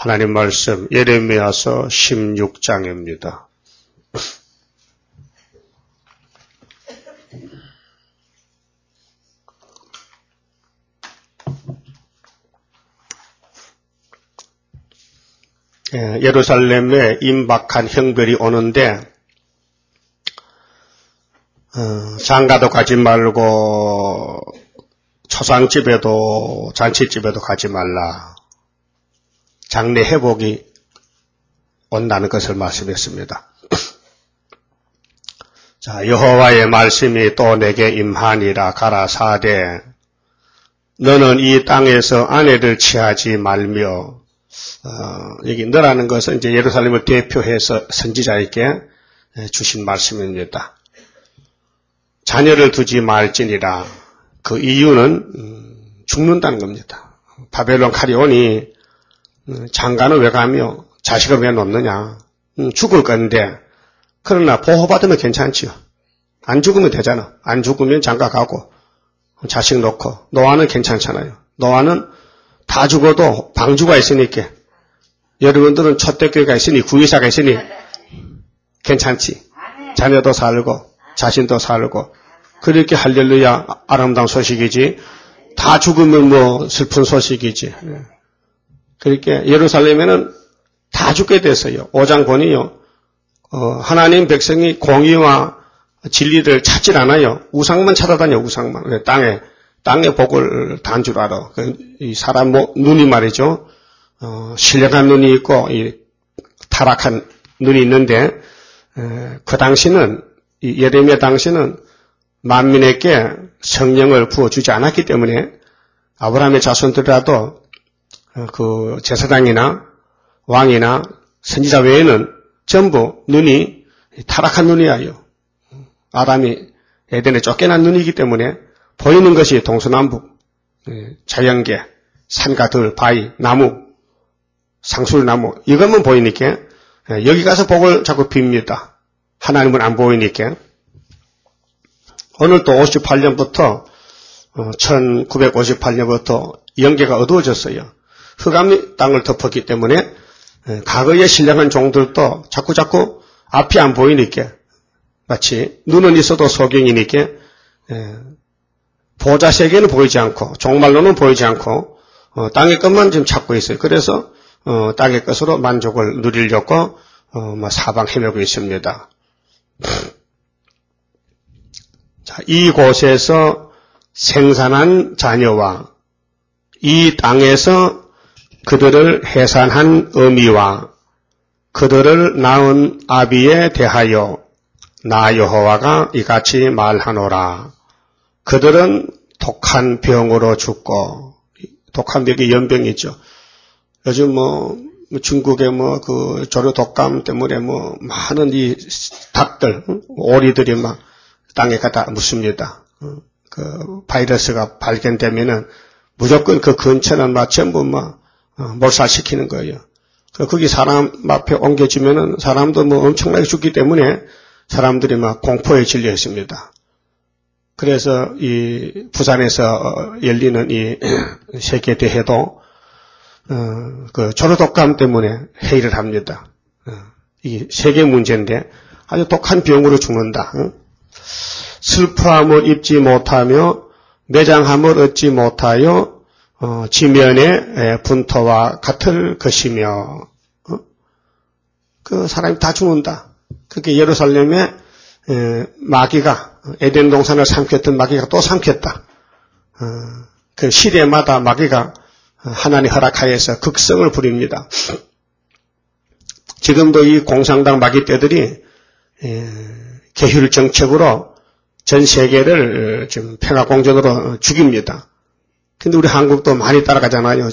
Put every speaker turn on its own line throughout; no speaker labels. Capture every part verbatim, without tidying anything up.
하나님 말씀 예레미야서 십육 장입니다. 예, 예루살렘에 임박한 형벌이 오는데 어, 장가도 가지 말고 초상집에도 잔치집에도 가지 말라. 장래 회복이 온다는 것을 말씀했습니다. 자, 여호와의 말씀이 또 내게 임하니라. 가라사대 너는 이 땅에서 아내를 취하지 말며, 어, 여기 너라는 것은 이제 예루살렘을 대표해서 선지자에게 주신 말씀입니다. 자녀를 두지 말지니라. 그 이유는 음, 죽는다는 겁니다. 바벨론 칼이 오니 장가는 왜 가며 자식을 왜 놓느냐. 음, 죽을 건데 그러나 보호받으면 괜찮지요. 안 죽으면 되잖아. 안 죽으면 장가 가고 자식 놓고. 노아는 괜찮잖아요. 노아는 다 죽어도 방주가 있으니까, 여러분들은 초대교회가 있으니 구의사가 있으니 괜찮지. 자녀도 살고 자신도 살고 그렇게 할렐루야 아름다운 소식이지. 다 죽으면 뭐 슬픈 소식이지. 그렇게 예루살렘에는 다 죽게 됐어요. 오 장 보니요. 어, 하나님 백성이 공의와 진리를 찾질 않아요. 우상만 찾아다녀. 우상만. 땅에 땅에 복을 단 줄 알아. 그, 이 사람 뭐, 눈이 말이죠. 어, 신령한 눈이 있고 이 타락한 눈이 있는데 에, 그 당시는 이 예레미야 당시는 만민에게 성령을 부어주지 않았기 때문에 아브라함의 자손들이라도 그 제사장이나 왕이나 선지자 외에는 전부 눈이 타락한 눈이에요. 아담이 에덴에 쫓겨난 눈이기 때문에 보이는 것이 동서남북, 자연계, 산과 들, 바위, 나무, 상술나무 이것만 보이니까 여기 가서 복을 자꾸 빕니다. 하나님은 안 보이니까. 오늘 또 오십팔 년부터 천구백오십팔 년부터 영계가 어두워졌어요. 흑암이 땅을 덮었기 때문에 과거의 신령한 종들도 자꾸자꾸 앞이 안 보이니까, 마치 눈은 있어도 소경이니까 보좌 세계는 보이지 않고 종말로는 보이지 않고 땅의 것만 지금 찾고 있어요. 그래서 땅의 것으로 만족을 누리려고 사방 헤매고 있습니다. 자, 이곳에서 생산한 자녀와 이 땅에서 그들을 해산한 어미와 그들을 낳은 아비에 대하여 나 여호와가 이같이 말하노라. 그들은 독한 병으로 죽고, 독한 병이 연병이죠. 요즘 뭐 중국의 뭐 그 조류 독감 때문에 뭐 많은 이 닭들, 오리들이 막 땅에 갖다 묻습니다. 그 바이러스가 발견되면은 무조건 그 근처는 막 전부 막 몰살시키는 거예요. 거기 사람 앞에 옮겨지면은 사람도 뭐 엄청나게 죽기 때문에 사람들이 막 공포에 질려 있습니다. 그래서 이 부산에서 열리는 이 세계 대회도 어, 그 조류독감 때문에 회의를 합니다. 어, 이 세계 문제인데 아주 독한 병으로 죽는다. 어? 슬퍼함을 입지 못하며 매장함을 얻지 못하여 어, 지면의 분토와 같을 것이며, 어? 그 사람이 다 죽는다. 그렇게 예루살렘에 에, 마귀가 에덴 동산을 삼켰던 마귀가 또 삼켰다. 어, 그 시대마다 마귀가 하나님 허락하여서 극성을 부립니다. 지금도 이 공산당 마귀 떼들이 에, 계율 정책으로 전 세계를 지금 평화공전으로 죽입니다. 근데 우리 한국도 많이 따라가잖아요.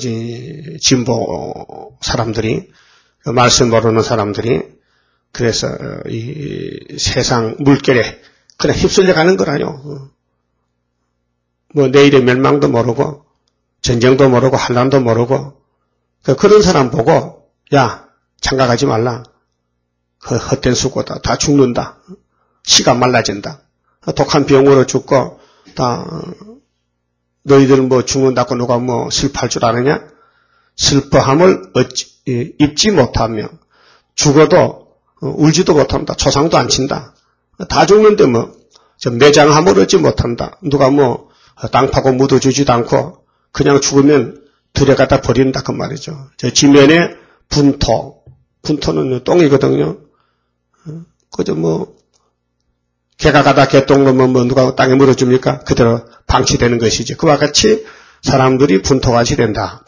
진보 사람들이, 말씀 모르는 사람들이. 그래서 이 세상 물결에 그냥 휩쓸려 가는 거라요. 뭐 내일의 멸망도 모르고 전쟁도 모르고 환란도 모르고 그런 사람 보고 야 장가가지 말라. 그 헛된 수고다. 다 죽는다. 씨가 말라진다. 독한 병으로 죽고 다 너희들 뭐 죽는다고 누가 뭐 슬퍼할 줄 아느냐? 슬퍼함을 얻지, 입지 못하며 죽어도 울지도 못한다. 초상도 안 친다. 다 죽는데 뭐 매장함을 얻지 못한다. 누가 뭐 땅 파고 묻어주지도 않고 그냥 죽으면 들여갖다 버린다 그 말이죠. 저 지면에 분토, 분토는 똥이거든요. 그저 뭐 개가 가다 개똥 넣으면 뭐 누가 땅에 물어줍니까? 그대로 방치되는 것이죠. 그와 같이 사람들이 분토같이 된다.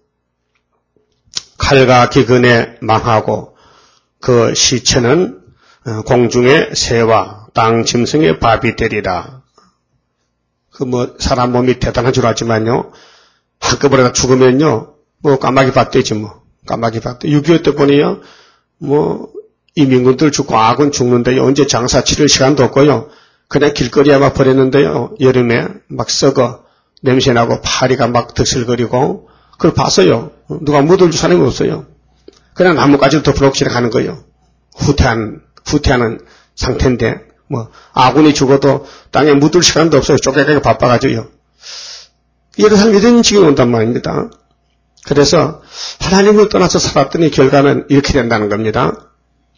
칼과 기근에 망하고 그 시체는 공중의 새와 땅 짐승의 밥이 되리라. 그 뭐 사람 몸이 대단한 줄 알지만요. 한꺼번에 죽으면요. 뭐 까마귀 밥 되지 뭐. 까마귀 밥 돼. 육이오 때 보니요. 뭐 이민군들 죽고 아군 죽는데요. 언제 장사 치를 시간도 없고요. 그냥 길거리에 막 버렸는데요. 여름에 막 썩어 냄새나고 파리가 막 득실거리고 그걸 봤어요. 누가 묻어줄 사람이 없어요. 그냥 나뭇가지로 덮어놓고 가는 거예요. 후퇴한, 후퇴하는 상태인데 뭐 아군이 죽어도 땅에 묻을 시간도 없어요. 쪼개가게 바빠가지고요. 이런 사람이 이런 지경이 온단 말입니다. 그래서 하나님을 떠나서 살았더니 결과는 이렇게 된다는 겁니다.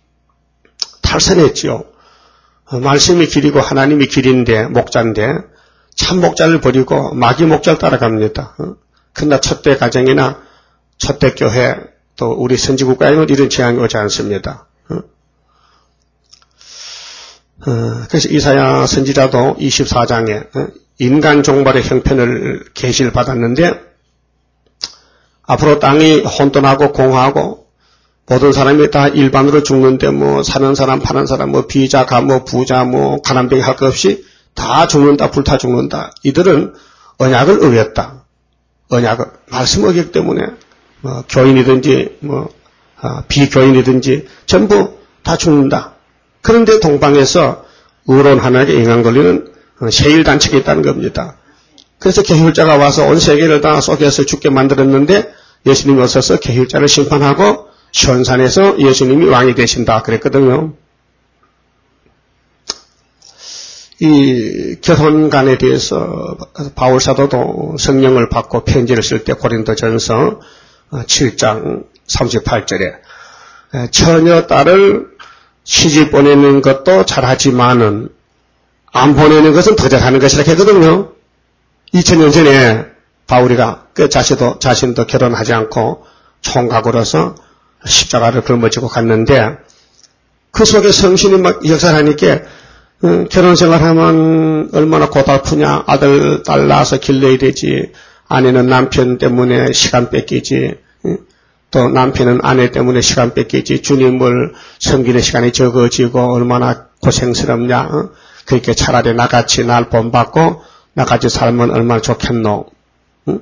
탈선했지요. 말씀이 길이고 하나님이 길인데 목자인데 참 목자를 버리고 마귀 목자를 따라갑니다. 그러나 첫대 가정이나 첫대 교회 또 우리 선지국가에는 이런 재앙이 오지 않습니다. 그래서 이사야 선지자도 이십사 장에 인간 종말의 형편을 계시를 받았는데 앞으로 땅이 혼돈하고 공허하고 모든 사람이 다 일반으로 죽는데 뭐 사는 사람 파는 사람 뭐 비자 가뭐 부자 뭐 가난뱅이 할 것 없이 다 죽는다 불타 죽는다. 이들은 언약을 어겼다. 언약을 말씀 어겼기 때문에 뭐 교인이든지 뭐 아, 비교인이든지 전부 다 죽는다. 그런데 동방에서 의로운 하나님께 인간 걸리는 세일 단체가 있다는 겁니다. 그래서 계율자가 와서 온 세계를 다 속여서 죽게 만들었는데 예수님이 오셔서 계율자를 심판하고 시온산에서 예수님이 왕이 되신다 그랬거든요. 이 결혼관에 대해서 바울 사도도 성령을 받고 편지를 쓸 때 고린도전서 칠 장 삼십팔 절에 처녀 딸을 시집 보내는 것도 잘하지만은 안 보내는 것은 더 잘하는 것이라 했거든요. 이천 년 전에 바울이가 그 자신도, 자신도 결혼하지 않고 총각으로서 십자가를 걸머지고 갔는데 그 속에 성신이 막 역사를 하니까 음, 결혼 생활하면 얼마나 고달프냐. 아들, 딸 낳아서 길러야 되지. 아내는 남편 때문에 시간 뺏기지. 음, 또 남편은 아내 때문에 시간 뺏기지. 주님을 섬기는 시간이 적어지고 얼마나 고생스럽냐. 어? 그렇게 차라리 나같이 날 본받고 나같이 살면 얼마나 좋겠노. 음?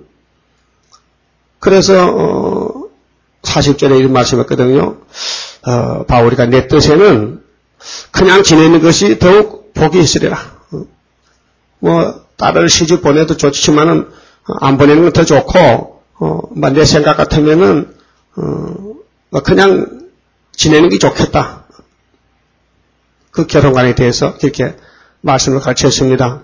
그래서 어, 사십 절에 이런 말씀했거든요. 어, 바울이가 내 뜻에는 그냥 지내는 것이 더욱 복이 있으리라. 뭐 딸을 시집 보내도 좋지만은 안 보내는 건 더 좋고, 어, 내 생각 같으면은 어, 그냥 지내는 게 좋겠다. 그 결혼관에 대해서 그렇게 말씀을 가르쳤습니다.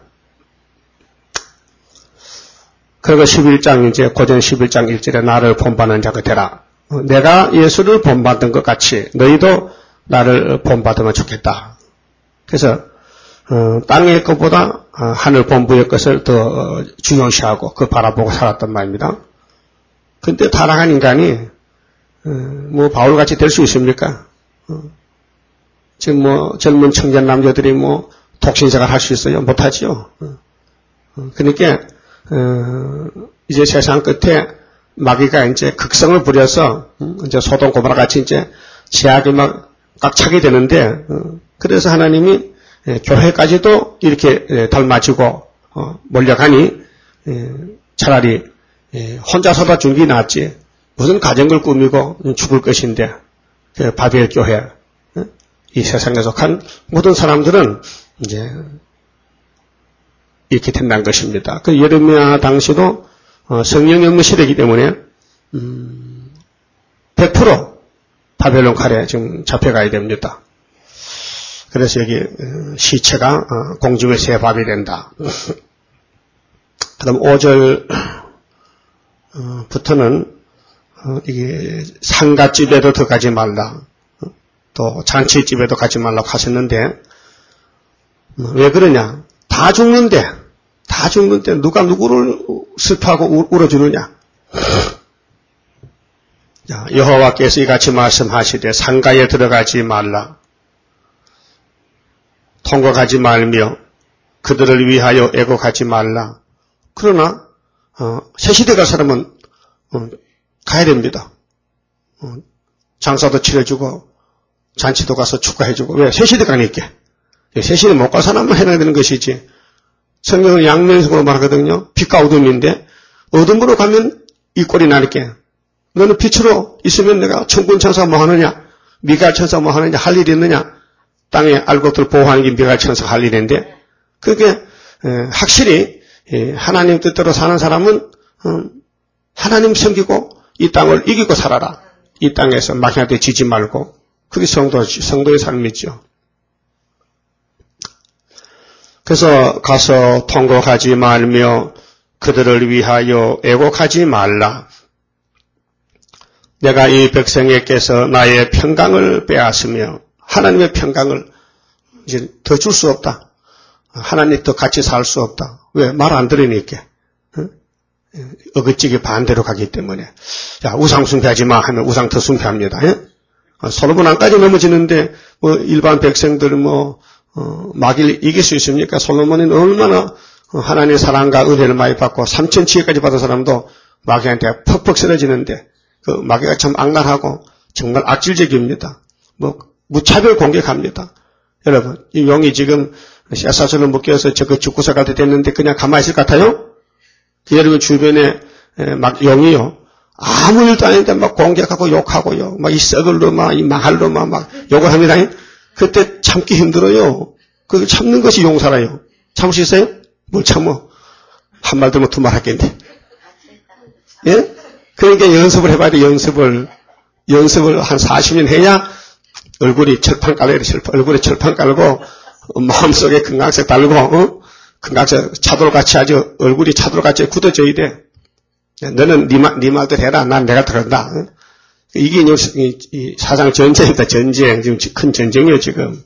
그리고 십일 장 이제 고전 십일 장 일 절에 나를 본받는 자가 되라. 내가 예수를 본받은 것 같이 너희도 나를 본받으면 좋겠다. 그래서 어, 땅의 것보다 어, 하늘 본부의 것을 더 어, 중요시하고 그 바라보고 살았단 말입니다. 그런데 타락한 인간이 어, 뭐 바울같이 될 수 있습니까? 어, 지금 뭐 젊은 청년 남자들이 뭐 독신생활 할 수 있어요? 못하지요. 어, 어, 그러니까 어, 이제 세상 끝에 마귀가 이제 극성을 부려서 음, 이제 소돔 고모라 같이 이제 제약이 막 꽉 차게 되는데 어, 그래서 하나님이 예, 교회까지도 이렇게 예, 닮아지고 어, 몰려가니 예, 차라리 예, 혼자 서다 죽는 게 낫지 무슨 가정을 꾸미고 죽을 것인데 그 바벨 교회 예? 이 세상에 속한 모든 사람들은 이제 이렇게 된다는 것입니다. 그 예레미야 당시도 어, 성령이 없는 시대이기 때문에 음, 백 퍼센트 바벨론 칼에 지금 잡혀가야 됩니다. 그래서 여기 시체가 공중의 새 밥이 된다. 그 다음 오 절부터는 어, 이게 상가집에도 들어가지 말라. 어, 또 잔치집에도 가지 말라고 하셨는데 어, 왜 그러냐? 다 죽는데 다 죽는데 누가 누구를 슬퍼하고 울어주느냐? 자, 여호와께서 이같이 말씀하시되 상가에 들어가지 말라. 통곡하지 말며 그들을 위하여 애곡하지 말라. 그러나 어, 새시대 갈 사람은 어, 가야 됩니다. 어, 장사도 치러주고 잔치도 가서 축하해주고. 왜? 새시대 가니까. 새시대 못 갈 사람만 해야 되는 것이지. 성경은 양면식으로 말하거든요. 빛과 어둠인데 어둠으로 가면 이 꼴이 나니까. 너는 빛으로 있으면 내가 천군 천사 뭐 하느냐? 미가엘 천사 뭐 하느냐? 할 일이 있느냐? 땅에 알곡들 보호하는 게 미가엘 천사 할 일인데 그게 확실히 하나님 뜻대로 사는 사람은 하나님 섬기고 이 땅을 이기고 살아라. 이 땅에서 마귀한테 지지 말고. 그게 성도, 성도의 삶이죠. 그래서 가서 통곡하지 말며 그들을 위하여 애곡하지 말라. 내가 이 백성에게서 나의 평강을 빼앗으며 하나님의 평강을 이제 더 줄 수 없다. 하나님 더 같이 살 수 없다. 왜? 말 안 들으니까. 어긋지게 반대로 가기 때문에. 야, 우상 숭배하지 마 하면 우상 더 숭배합니다. 예? 솔로몬 왕까지 넘어지는데 뭐 일반 백성들 뭐 어, 마귀를 이길 수 있습니까? 솔로몬은 얼마나 하나님의 사랑과 은혜를 많이 받고 삼천 지혜까지 받은 사람도 마귀한테 퍽퍽 쓰러지는데 그 마귀가 참 악랄하고 정말 악질적입니다. 뭐 무차별 공격합니다. 여러분, 이 용이 지금 쇠사슬을 묶여서 저거 죽고서 갈 때 됐는데 그냥 가만히 있을 것 같아요? 여러분 주변에 막 용이요. 아무 일도 아닌데 막 공격하고 욕하고요. 막 이 썩을 놈아, 이 망할 놈아 막 욕을 합니다. 그때 참기 힘들어요. 그걸 참는 것이 용사라요. 참을 수 있어요? 뭘 참어? 한 말 들면 두 말 하겠네. 예? 그러니까 연습을 해봐야 돼, 연습을. 연습을 한 사십 년 해야 얼굴이 철판 깔아야 돼, 철판. 얼굴에 철판 깔고 마음속에 금강석 달고, 어? 금강석 차돌같이 아주 얼굴이 차돌같이 굳어져야 돼. 너는 네, 말, 네 말들 해라. 난 내가 들었다. 어? 이게 이, 이 사상 전쟁이다, 전쟁. 지금 큰 전쟁이에요, 지금.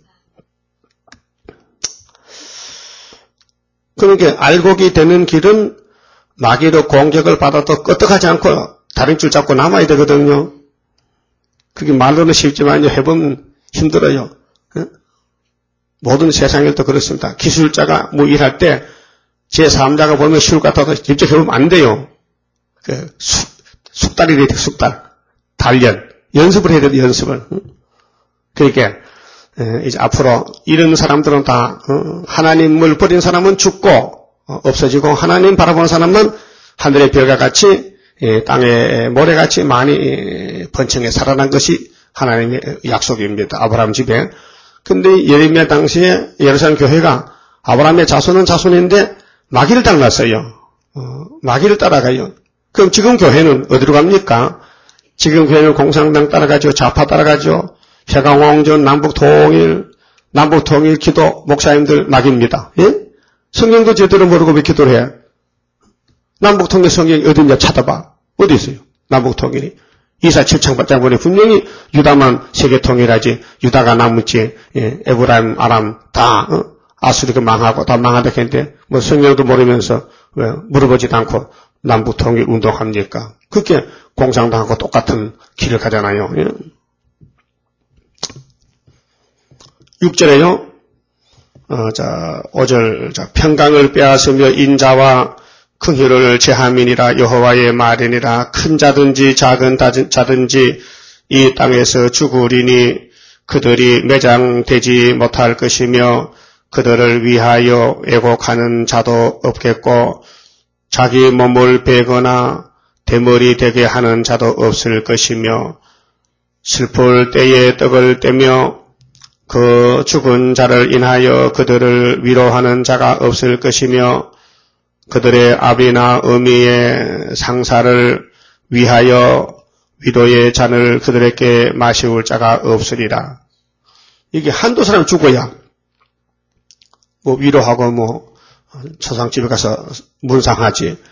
그러니까 알곡이 되는 길은 마귀로 공격을 받아도 끄떡하지 않고 다른 줄 잡고 남아야 되거든요. 그게 말로는 쉽지만요, 해보면 힘들어요. 어? 모든 세상 일도 그렇습니다. 기술자가 뭐 일할 때 제삼자가 보면 쉬울 것 같아도 직접 해보면 안 돼요. 그 숙, 숙달이 돼야 돼, 숙달. 단련. 연습을 해야 돼, 연습을. 어? 그러니까 이제 앞으로 이런 사람들은 다 어, 하나님을 버린 사람은 죽고 어, 없어지고 하나님 바라보는 사람은 하늘의 별과 같이 예, 땅의 모래같이 많이 번창해 살아난 것이 하나님의 약속입니다. 아브라함 집에. 근데 예레미야 당시에 예루살렘 교회가 아브라함의 자손은 자손인데 마귀를 닮았어요. 어, 마귀를 따라가요. 그럼 지금 교회는 어디로 갑니까? 지금 교회는 공산당 따라가죠. 좌파 따라가죠. 해강왕전, 남북통일, 남북통일 기도 목사님들 마귀입니다. 예? 성경도 제대로 모르고 왜 기도를 해? 남북통일 성경이 어딘지 찾아봐. 어디 있어요? 남북통일이. 이사 칠장반장본에 분명히 유다만 세계통일하지. 유다가 남았지. 예, 에브라임, 아람 다 어? 아수리가 망하고 다 망하다 했는데 뭐 성경도 모르면서 왜 물어보지도 않고 남북통일 운동합니까? 그렇게 공산당하고 똑같은 길을 가잖아요. 예? 육 절에요. 어, 자, 오 절, 자, 평강을 빼앗으며 인자와 긍휼을 제함이니라 여호와의 말이니라 큰 자든지 작은 자든지 이 땅에서 죽으리니 그들이 매장되지 못할 것이며 그들을 위하여 애곡하는 자도 없겠고 자기 몸을 베거나 대머리 되게 하는 자도 없을 것이며 슬플 때에 떡을 떼며 그 죽은 자를 인하여 그들을 위로하는 자가 없을 것이며 그들의 아비나 어미의 상사를 위하여 위로의 잔을 그들에게 마시울 자가 없으리라. 이게 한두 사람 죽어야 뭐 위로하고 뭐 초상집에 가서 문상하지.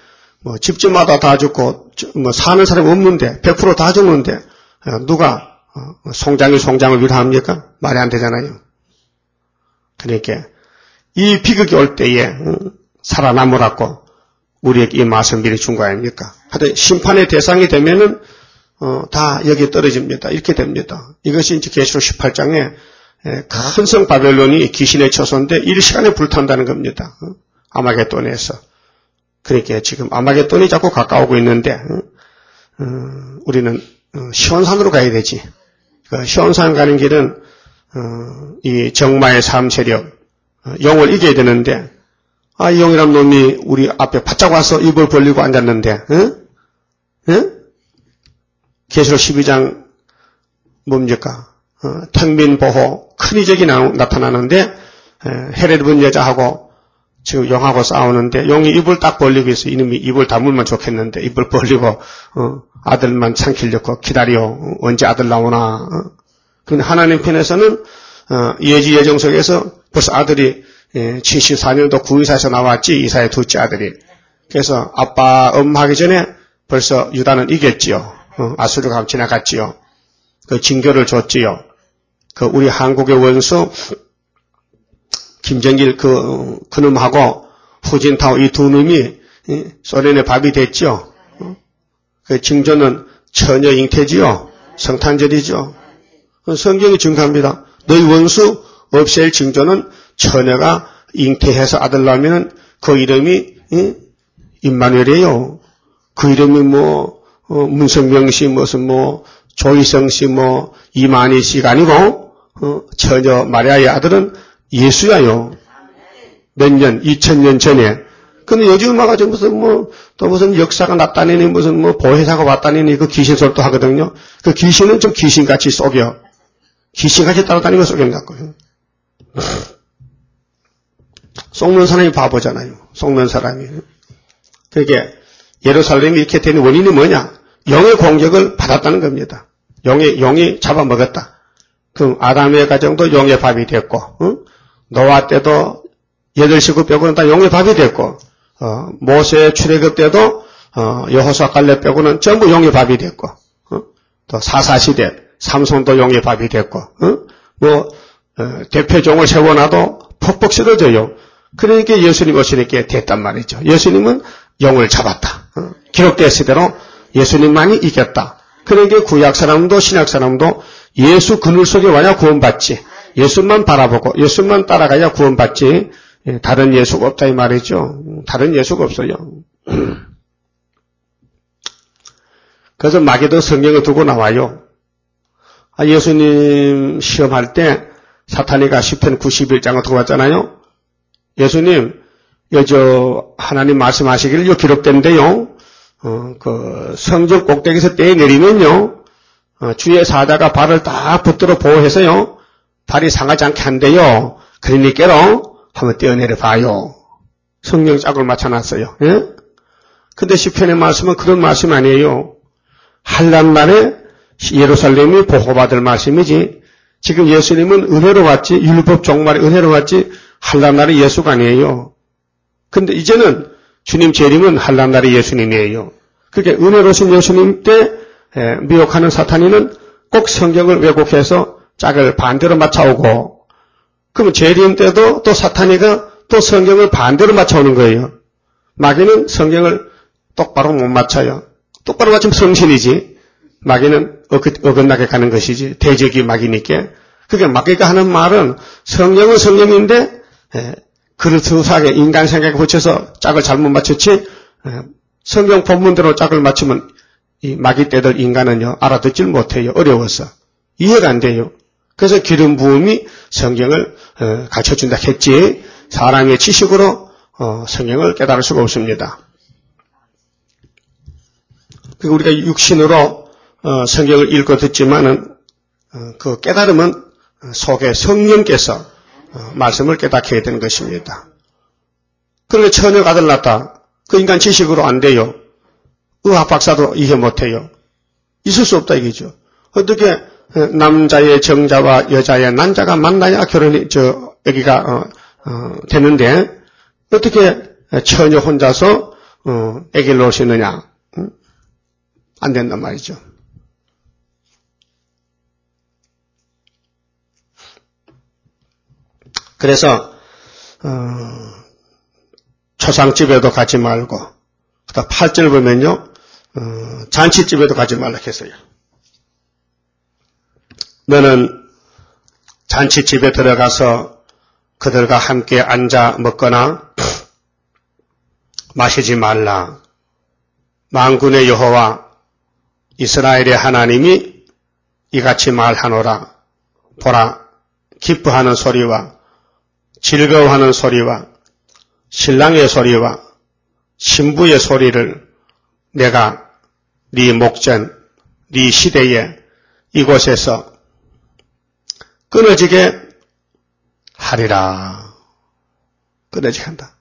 뭐 집집마다 다 죽고 뭐 사는 사람이 없는데 백 퍼센트 다 죽는데 누가 송장이 송장을 위로합니까? 말이 안 되잖아요. 그러니까 이 비극이 올 때에 살아남으라고 우리에게 이 말씀 미리 준 거 아닙니까? 하여튼 심판의 대상이 되면은 어, 다 여기 떨어집니다. 이렇게 됩니다. 이것이 이제 계시록 십팔 장에 큰 성 바벨론이 귀신의 처소인데 일시간에 불탄다는 겁니다. 아마겟돈에서. 그러니까 지금 아마겟돈이 자꾸 가까우고 있는데 어, 우리는 시온산으로 가야 되지. 그 시온산 가는 길은 어, 이 정마의 삶 세력 어, 영을 이겨야 되는데 아, 이 영이란 놈이 우리 앞에 바짝 와서 입을 벌리고 앉았는데 응? 응? 계시록 십이 장 뭡니까? 어, 택민보호 큰 이적이 나, 나타나는데 에, 헤롯 본 여자하고 지금 용하고 싸우는데 용이 입을 딱 벌리고 있어. 이놈이 입을 다물면 좋겠는데 입을 벌리고 어, 아들만 삼키려고 기다려. 어, 언제 아들 나오나. 어. 근데 하나님 편에서는 어, 예지 예정 속에서 벌써 아들이 예, 칠십사 년도 구이사에서 나왔지. 이사의 둘째 아들이. 그래서 아빠 엄마 하기 전에 벌써 유다는 이겼지요. 어, 아수르가 지나갔지요. 그 징교를 줬지요. 그 우리 한국의 원수 김정일 그 그놈하고 후진타오 이 두 놈이 소련의 밥이 됐죠. 그 징조는 처녀 잉태지요. 성탄절이죠. 성경이 증거합니다. 너희 원수 없앨 징조는 처녀가 잉태해서 아들 낳으면 그 이름이 임마누엘이에요. 그 이름이 뭐 어, 문성명 씨 무슨 뭐 조희성 씨 뭐 이만희 씨가 아니고 어, 처녀 마리아의 아들은 예수야요. 몇 년, 이천 년 전에. 근데 요즘 와가지고 무슨 뭐, 또 무슨 역사가 나타내니 무슨 뭐 보혜사가 왔다니 그 귀신 소리도 하거든요. 그 귀신은 좀 귀신같이 속여. 귀신같이 따라다니면 속여갖고요. 속는 사람이 바보잖아요. 속는 사람이. 그게 예루살렘이 이렇게 된 원인이 뭐냐? 영의 공격을 받았다는 겁니다. 영의, 영이 잡아먹었다. 그 아담의 가정도 영의 밥이 됐고, 응? 노아 때도 여덟 식구 빼고는 다 영의 밥이 됐고, 어, 모세 출애굽 때도 어, 여호수아 갈렙 빼고는 전부 영의 밥이 됐고, 어? 또 사사시대 삼손도 영의 밥이 됐고, 어? 뭐 어, 대표종을 세워놔도 퍽퍽 쓰러져요. 그러니까 예수님 오시니까 됐단 말이죠. 예수님은 영을 잡았다. 어? 기록됐을 대로 예수님만이 이겼다. 그러니까 구약 사람도 신약 사람도 예수 그늘 속에 와야 구원받지. 예수만 바라보고 예수만 따라가야 구원받지. 다른 예수가 없다 이 말이죠. 다른 예수가 없어요. 그래서 마귀도 성경을 두고 나와요. 아, 예수님 시험할 때 사탄이가 시편 구십일 장을 두고 왔잖아요. 예수님, 여저 하나님 말씀하시기를 요 기록된데요. 어, 그 성전 꼭대기에서 떼 내리면요. 어, 주의 사자가 발을 딱 붙들어 보호해서요. 발이 상하지 않게 한대요. 그러니까로 한번 떼어내려 봐요. 성경 짝을 맞춰놨어요. 예? 근데 시편의 말씀은 그런 말씀 아니에요. 한란 날에 예루살렘이 보호받을 말씀이지. 지금 예수님은 은혜로 왔지. 율법 종말에 은혜로 왔지. 한란 날에 예수가 아니에요. 근데 이제는 주님 재림은 한란 날에 예수님이에요. 그러니까 은혜로신 예수님 때 미혹하는 사탄이는 꼭 성경을 왜곡해서 짝을 반대로 맞춰오고, 그러면 재림 때도 또 사탄이가 또 성경을 반대로 맞춰오는 거예요. 마귀는 성경을 똑바로 못 맞춰요. 똑바로 맞추면 성신이지. 마귀는 어긋나게 가는 것이지. 대적이 마귀니까. 그러니까 마귀가 하는 말은 성경은 성경인데 그릇하게 인간 생각에 붙여서 짝을 잘못 맞췄지, 성경 본문대로 짝을 맞추면 이 마귀 떼들 인간은요 알아듣질 못해요. 어려워서 이해가 안 돼요. 그래서 기름 부음이 성경을 어, 가르쳐준다 했지, 사람의 지식으로 어, 성경을 깨달을 수가 없습니다. 그리고 우리가 육신으로 어, 성경을 읽고 듣지만은 어, 그 깨달음은 속에 성령께서 어, 말씀을 깨닫게 되는 것입니다. 그런데 처녀가 아들 낳았다. 그 인간 지식으로 안 돼요. 의학 박사도 이해 못해요. 있을 수 없다 이거죠. 어떻게 남자의 정자와 여자의 난자가 만나야 결혼이 저 여기가 어, 어, 되는데 어떻게 처녀 혼자서 어, 아기를 놓을 수 있느냐? 응? 안 된단 말이죠. 그래서 어, 초상집에도 가지 말고, 그다음 팔 절 보면요, 어, 잔치집에도 가지 말라 했어요. 너는 잔치집에 들어가서 그들과 함께 앉아 먹거나 마시지 말라. 만군의 여호와 이스라엘의 하나님이 이같이 말하노라. 보라, 기뻐하는 소리와 즐거워하는 소리와 신랑의 소리와 신부의 소리를 내가 네 목전, 네 시대에 이곳에서 끊어지게 하리라. 끊어지게 한다.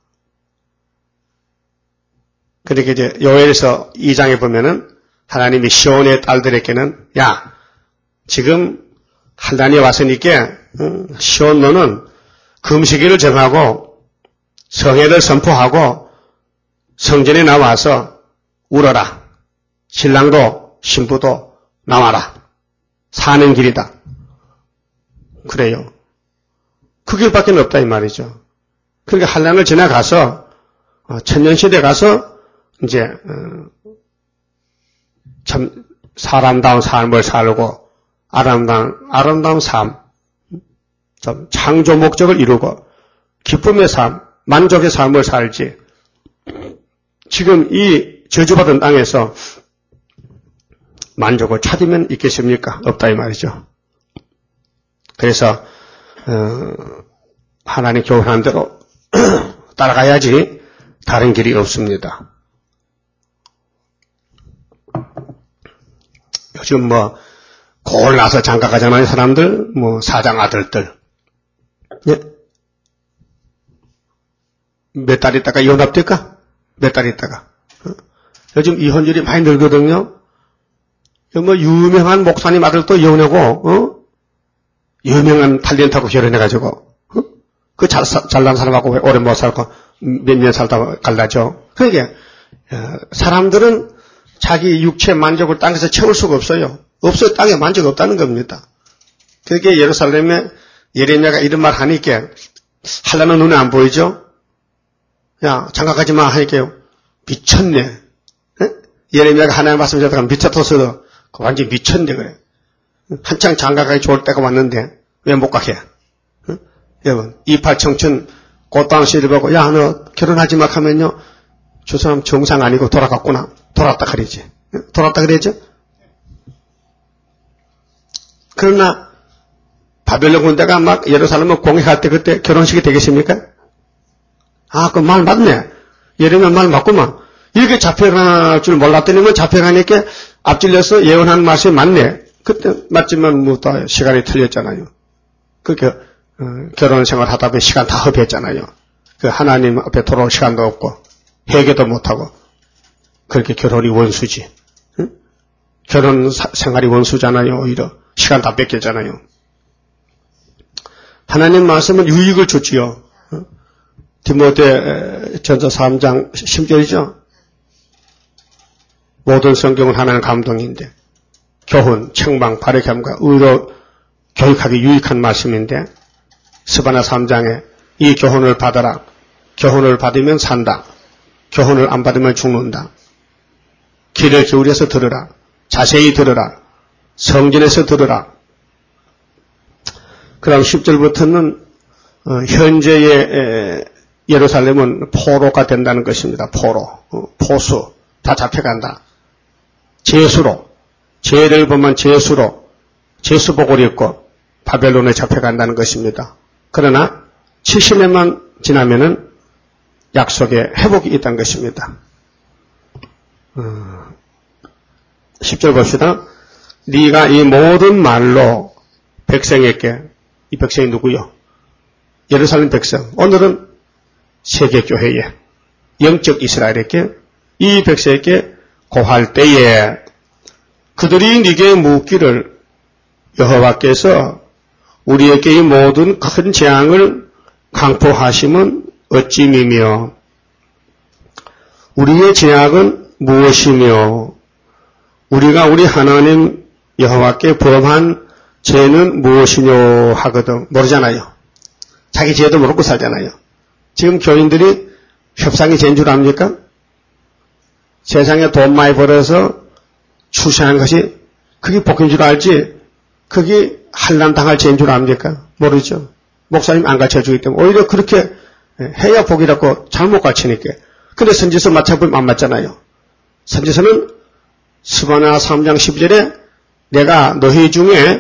그렇게 이제 요엘서 이 장에 보면은 하나님이 시온의 딸들에게는 야, 지금 한단이 왔으니까 시온 너는 금식일을 정하고 성회를 선포하고 성전에 나와서 울어라. 신랑도 신부도 나와라. 사는 길이다. 그래요. 그 길밖에 없다 이 말이죠. 그러니까 한란을 지나가서 천년시대 가서 이제 참 사람다운 삶을 살고 아름다운 아름다운 삶, 좀 창조 목적을 이루고 기쁨의 삶, 만족의 삶을 살지. 지금 이 저주받은 땅에서 만족을 찾으면 있겠습니까? 없다 이 말이죠. 그래서 어, 하나님 교훈한 대로 따라가야지 다른 길이 없습니다. 요즘 뭐 골라서 장가 가잖아요. 사람들, 뭐 사장 아들들. 예? 몇 달 있다가 이혼합될까? 몇 달 있다가. 어? 요즘 이혼율이 많이 늘거든요. 뭐 유명한 목사님 아들도 이혼하고, 어? 유명한 탤런트하고 결혼해가지고, 어? 그 잘, 잘난 사람하고 오래 못 살고 몇 년 살다가 갈라져. 그러니까 사람들은 자기 육체 만족을 땅에서 채울 수가 없어요. 없어요. 땅에 만족 없다는 겁니다. 그게 예루살렘에 예레미야가 이런 말 하니까 한란은 눈에 안 보이죠? 야, 장가가지 마 하니까요. 미쳤네. 에? 예레미야가 하나님 말씀 전하다가 미쳤어도 완전히 미쳤네 그래. 한창 장가가기 좋을 때가 왔는데 왜 못 가게? 에? 여러분, 이팔 청춘 꽃다운 씨를 보고 야, 너 결혼하지 마 하면요. 저 사람 정상 아니고 돌아갔구나. 돌았다 그러지. 에? 돌았다 그러죠? 그러나 바벨론 군대가 막 예루살렘을 공격할 때 그때 결혼식이 되겠습니까? 아, 그 말 맞네. 예레미야 말 맞구만. 이렇게 잡혀갈 줄 몰랐더니만 잡혀가니까 앞질려서 예언한 말씀이 맞네. 그때 맞지만 뭐 또 시간이 틀렸잖아요. 그렇게 어, 결혼 생활 하다 보면 시간 다 허비했잖아요. 그 하나님 앞에 돌아올 시간도 없고 회개도 못하고 그렇게 결혼이 원수지. 응? 결혼 사, 생활이 원수잖아요. 오히려 시간 다 뺏겼잖아요. 하나님 말씀은 유익을 주지요. 어? 디모데 전서 삼 장 십 절이죠. 모든 성경은 하나님 감동인데 교훈, 책망, 바르게함과 의로 교육하기 유익한 말씀인데 스바나 삼 장에 이 교훈을 받아라. 교훈을 받으면 산다. 교훈을 안 받으면 죽는다. 귀를 기울여서 들으라. 자세히 들으라. 성전에서 들으라. 그럼 십 절부터는 어, 현재의 예루살렘은 포로가 된다는 것입니다. 포로, 어, 포수 다 잡혀간다. 제수로, 죄를 보면 제수로 제수복을 입고 바벨론에 잡혀간다는 것입니다. 그러나 칠십 년만 지나면은 약속의 회복이 있다는 것입니다. 어, 십 절 봅시다. 네가 이 모든 말로 백성에게, 이 백성이 누구요? 예루살렘 백성. 오늘은 세계교회에 영적 이스라엘에게 이 백성에게 고할 때에 그들이 네게 묻기를 여호와께서 우리에게 이 모든 큰 재앙을 강포하심은 어찌미며 우리의 죄악은 무엇이며 우리가 우리 하나님 여호와께 범한 죄는 무엇이뇨 하거든 모르잖아요. 자기 죄도 모르고 살잖아요. 지금 교인들이 협상이 죄인 줄 압니까? 세상에 돈 많이 벌어서 출세한 것이 그게 복인 줄 알지 그게 한란 당할 죄인 줄 압니까? 모르죠. 목사님 안 가르쳐주기 때문에 오히려 그렇게 해야 복이라고 잘못 가르치니까. 근데 선지서 맞춰보면 안 맞잖아요. 선지서는 스바냐 삼 장 십이 절에 내가 너희 중에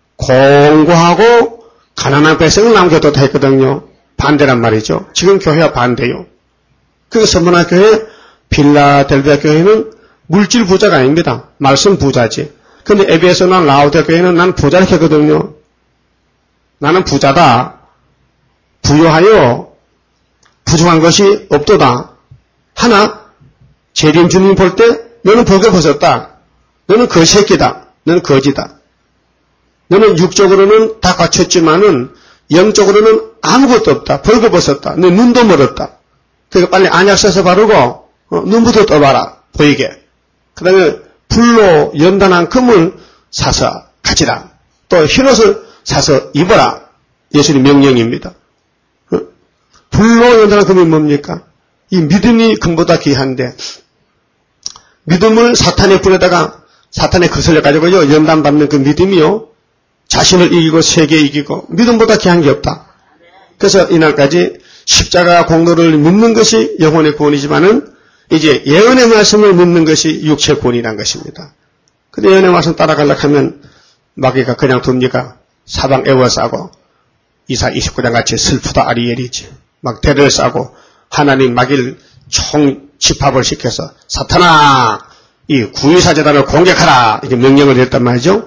공고하고 가난한 백성을 남겨뒀다 했거든요. 반대란 말이죠. 지금 교회와 반대요. 그 스바냐 교회, 필라델비아 교회는 물질 부자가 아닙니다. 말씀 부자지. 근데 에베소나 라오디아 교회는 난 부자를 했거든요. 나는 부자다. 부유하여 부족한 것이 없도다. 하나, 재림 주님 볼 때 너는 복에 벗었다. 너는 거새끼다. 너는 거지다. 너는 육적으로는 다 갖췄지만은 영적으로는 아무것도 없다. 벌거 벗었다. 너 눈도 멀었다. 그러니까 빨리 안약 써서 바르고 어, 눈부터 떠봐라. 보이게. 그 다음에 불로 연단한 금을 사서 가지라. 또 흰옷을 사서 입어라. 예수님 명령입니다. 어? 불로 연단한 금이 뭡니까? 이 믿음이 금보다 귀한데 믿음을 사탄의 불에다가 사탄에 거슬려가지고요 연단받는 그 믿음이요 자신을 이기고 세계 이기고 믿음보다 귀한 게 없다. 그래서 이날까지 십자가 공로를 믿는 것이 영혼의 구원이지만은 이제 예언의 말씀을 믿는 것이 육체 구원이란 것입니다. 근데 예언의 말씀 따라가려고 하면 마귀가 그냥 둡니까? 사방 애워싸고 이사 이십구 장 같이 슬프다 아리엘이지. 막 대를 싸고 하나님 마귀를 총 집합을 시켜서 사탄아 이 구의사제단을 공격하라 이렇게 명령을 했단 말이죠.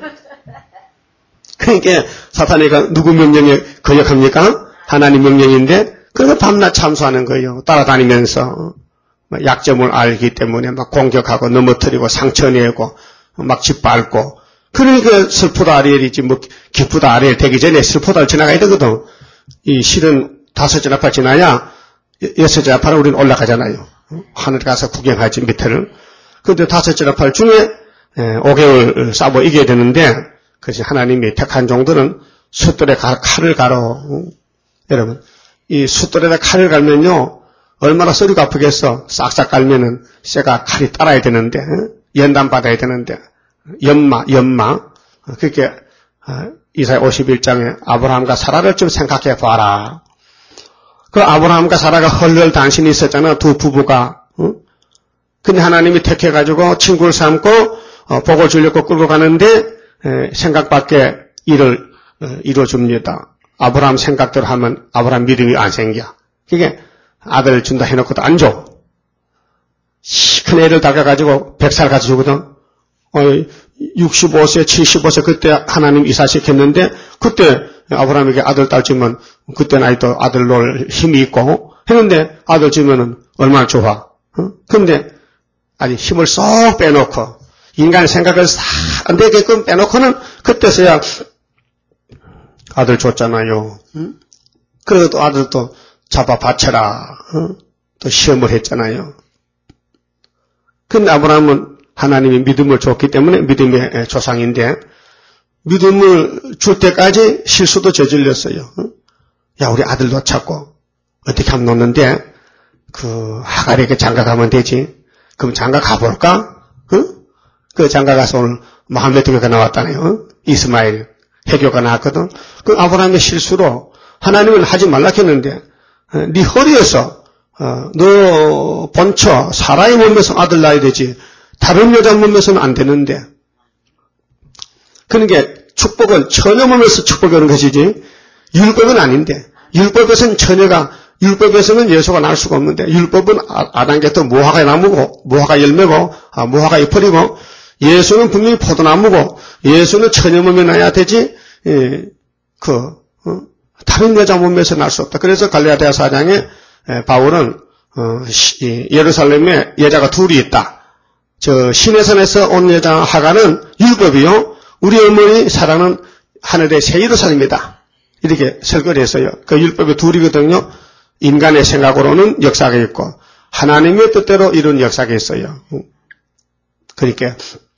그러니까 사탄이 누구 명령에 거역합니까? 하나님 명령인데 그래서 밤낮 참수하는 거예요. 따라다니면서 약점을 알기 때문에 막 공격하고 넘어뜨리고 상처내고 막 짓밟고 그러니까 슬프다 아리엘이지 뭐 기쁘다 아리엘 되기 전에 슬프다를 지나가야 되거든. 이 실은 다섯 지나파 지나야 여섯 지나파는 우리는 올라가잖아요. 하늘 가서 구경하지 밑에를. 그런데 다섯 지나파 중에 오 개월 싸워 이겨야 되는데 그것이 하나님이 택한 종들은 숫돌에 칼을 갈어. 여러분 이 숫돌에다 칼을 갈면요 얼마나 소리가 아프겠어. 싹싹 갈면은 쇠가 칼이 따라야 되는데 연단 받아야 되는데 연마 연마 그렇게 이사야 오십일 장에 아브라함과 사라를 좀 생각해 봐라. 그 아브라함과 사라가 헐헐 단신이 있었잖아. 두 부부가. 응? 근데 하나님이 택해가지고 친구를 삼고 어, 복을 주려고 끌고 가는데 에, 생각밖에 일을 어, 이루어줍니다. 아브라함 생각대로 하면 아브라함 믿음이 안 생겨. 그게 아들 준다 해놓고도 안 줘. 큰 애를 다가가지고 백 살 가서 주거든. 어, 육십오 세, 칠십오 세 그때 하나님 이사식 했는데 그때 아브라함에게 아들 딸 주면 그때 나이도 아들 놓을 힘이 있고 했는데 아들 주면은 얼마나 좋아. 어? 근데 아니 힘을 쏙 빼놓고 인간의 생각을 싹 안 되게끔 빼놓고는 그때서야 아들 줬잖아요. 응? 그래도 아들 또 잡아 바쳐라. 어? 또 시험을 했잖아요. 근데 아브라함은 하나님이 믿음을 줬기 때문에 믿음의 조상인데 믿음을 줄 때까지 실수도 저질렀어요. 야 우리 아들 놓자고 어떻게 하면 놓는데 그 하갈에게 장가 가면 되지. 그럼 장가 가볼까? 응? 그 장가 가서 오늘 마흔 두 개가 나왔다네요. 이스마엘 해교가 나왔거든. 그 아브라함의 실수로 하나님은 하지 말라 했는데 네 허리에서 어, 너 본처 사라의 몸에서 아들 낳아야 되지. 다른 여자 몸에서는 안 되는데. 그러니까 축복은 처녀 몸에서 축복이 오는 것이지 율법은 아닌데 율법에서는 처녀가 율법에서는 예수가 날 수가 없는데 율법은 아담께서 무화과 나무고 무화과 열매고 아, 무화과 잎이고 예수는 분명히 포도나무고 예수는 처녀 몸에 나야 되지 예, 그 어, 다른 여자 몸에서 날 수 없다. 그래서 갈라디아 사 장에 예, 바울은 어, 시, 예루살렘에 여자가 둘이 있다. 저 시내산에서 온 여자 하가는 율법이요. 우리 어머니 사라는 하늘의 새 예루살렘이다. 이렇게 설거리했어요. 그 율법이 둘이거든요. 인간의 생각으로는 역사가 있고 하나님의 뜻대로 이룬 역사가 있어요. 그러니까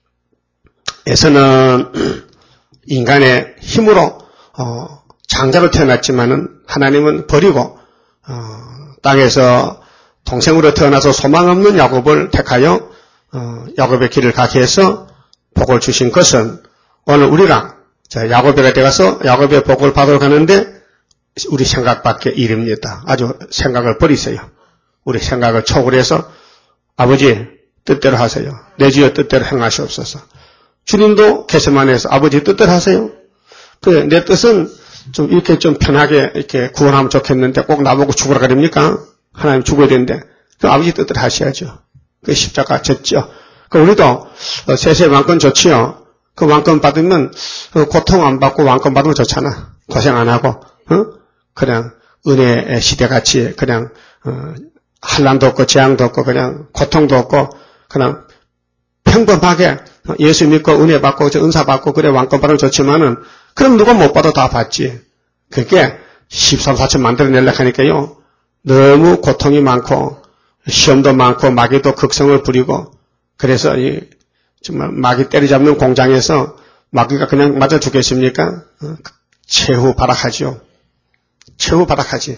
에서는 인간의 힘으로 어, 장자로 태어났지만은 하나님은 버리고 어, 땅에서 동생으로 태어나서 소망 없는 야곱을 택하여 어, 야곱의 길을 가게 해서 복을 주신 것은 오늘 우리가 자, 야곱에게 가서 야곱의 복을 받으러 가는데 우리 생각 밖의 일입니다. 아주 생각을 버리세요. 우리 생각을 초월해서 아버지 뜻대로 하세요. 내 주의 뜻대로 행하시옵소서. 주님도 게세마네에서 아버지 뜻대로 하세요. 그래, 내 뜻은 좀 이렇게 좀 편하게 이렇게 구원하면 좋겠는데 꼭 나보고 죽으라 그럽니까? 하나님 죽어야 되는데 그 아버지 뜻대로 하셔야죠. 그 십자가 졌죠. 그 우리도 세세 왕권 좋지요. 그 왕권 받으면 고통 안 받고 왕권 받으면 좋잖아. 고생 안 하고 어? 그냥 은혜의 시대같이 그냥 어, 한란도 없고 재앙도 없고 그냥 고통도 없고 그냥 평범하게 예수 믿고 은혜 받고 은사 받고 그래 왕권 받으면 좋지만은 그럼 누가 못 받아 다 받지. 그게 십삼, 사천 만들어내려고 하니까요. 너무 고통이 많고 시험도 많고 마귀도 극성을 부리고 그래서 이 정말 마귀 때리잡는 공장에서 마귀가 그냥 맞아 죽겠습니까? 최후 발악하죠. 최후 발악하지.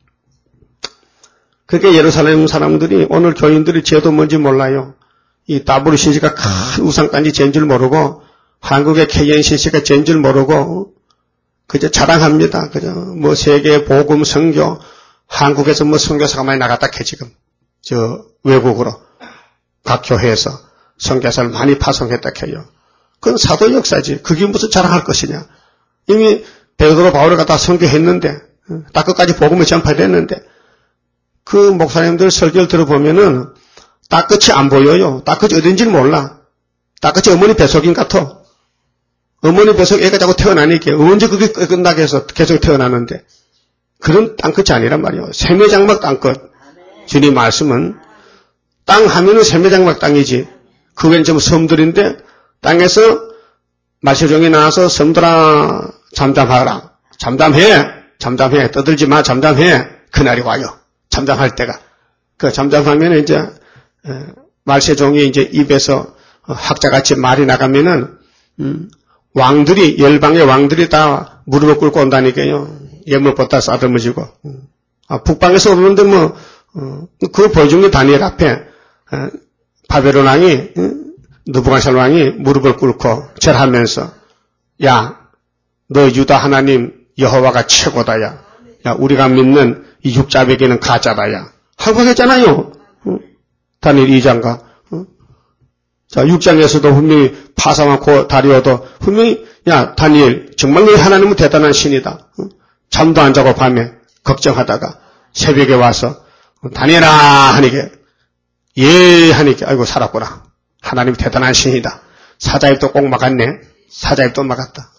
그게 예루살렘 사람들이 오늘 교인들이 죄도 뭔지 몰라요. 이 다브루신시가 큰 우상단지 죄인 줄 모르고 한국의 케이엔씨씨가 죄인 줄 모르고 그저 자랑합니다. 그저 뭐 세계 복음 선교 한국에서 뭐 선교사가 많이 나갔다 캐 지금 저 외국으로 각 교회에서 선교사를 많이 파송했다 캐요. 그건 사도 역사지. 그게 무슨 자랑할 것이냐. 이미 베드로 바울을 갖다 선교했는데 다 끝까지 복음을 전파했는데 그 목사님들 설교를 들어보면은 딱 끝이 안 보여요. 딱 끝이 어딘지 몰라. 딱 끝이 어머니 뱃속인 같아. 어머니 뱃속 애가 자꾸 태어나니까 언제 그게 끝나게 해서 계속 태어나는데 그런 땅끝이 아니란 말이에요. 세매장막 땅끝. 주님 말씀은 땅 하면은 세매장막 땅이지. 그게 전부 섬들인데 땅에서 마시종이 나와서 섬들아 잠잠하라. 잠잠해. 잠잠해. 떠들지 마. 잠잠해. 그날이 와요. 잠잠할 때가. 그 잠잠하면 이제 말세종이 이제 입에서 학자같이 말이 나가면은 음, 왕들이 열방의 왕들이 다 무릎을 꿇고 온다니까요. 예물보다 싸들머지고. 아, 북방에서 오는데 뭐 어, 그 보여준 다니엘 앞에 어, 바벨론 왕이 어, 느부갓네살 왕이 무릎을 꿇고 절하면서 야, 너 유다 하나님 여호와가 최고다야. 야, 우리가 믿는 이 육자배기는 가짜다야. 하고 했잖아요. 어? 다니엘 이 장가. 어? 자, 육 장에서도 분명히 파사마코 다리오도 분명히 야, 다니엘 정말 너희 하나님은 대단한 신이다. 어? 잠도 안 자고 밤에 걱정하다가 새벽에 와서 다니엘아 하니까 예 하니까 아이고 살았구나. 하나님이 대단한 신이다. 사자입도 꼭 막았네. 사자입도 막았다.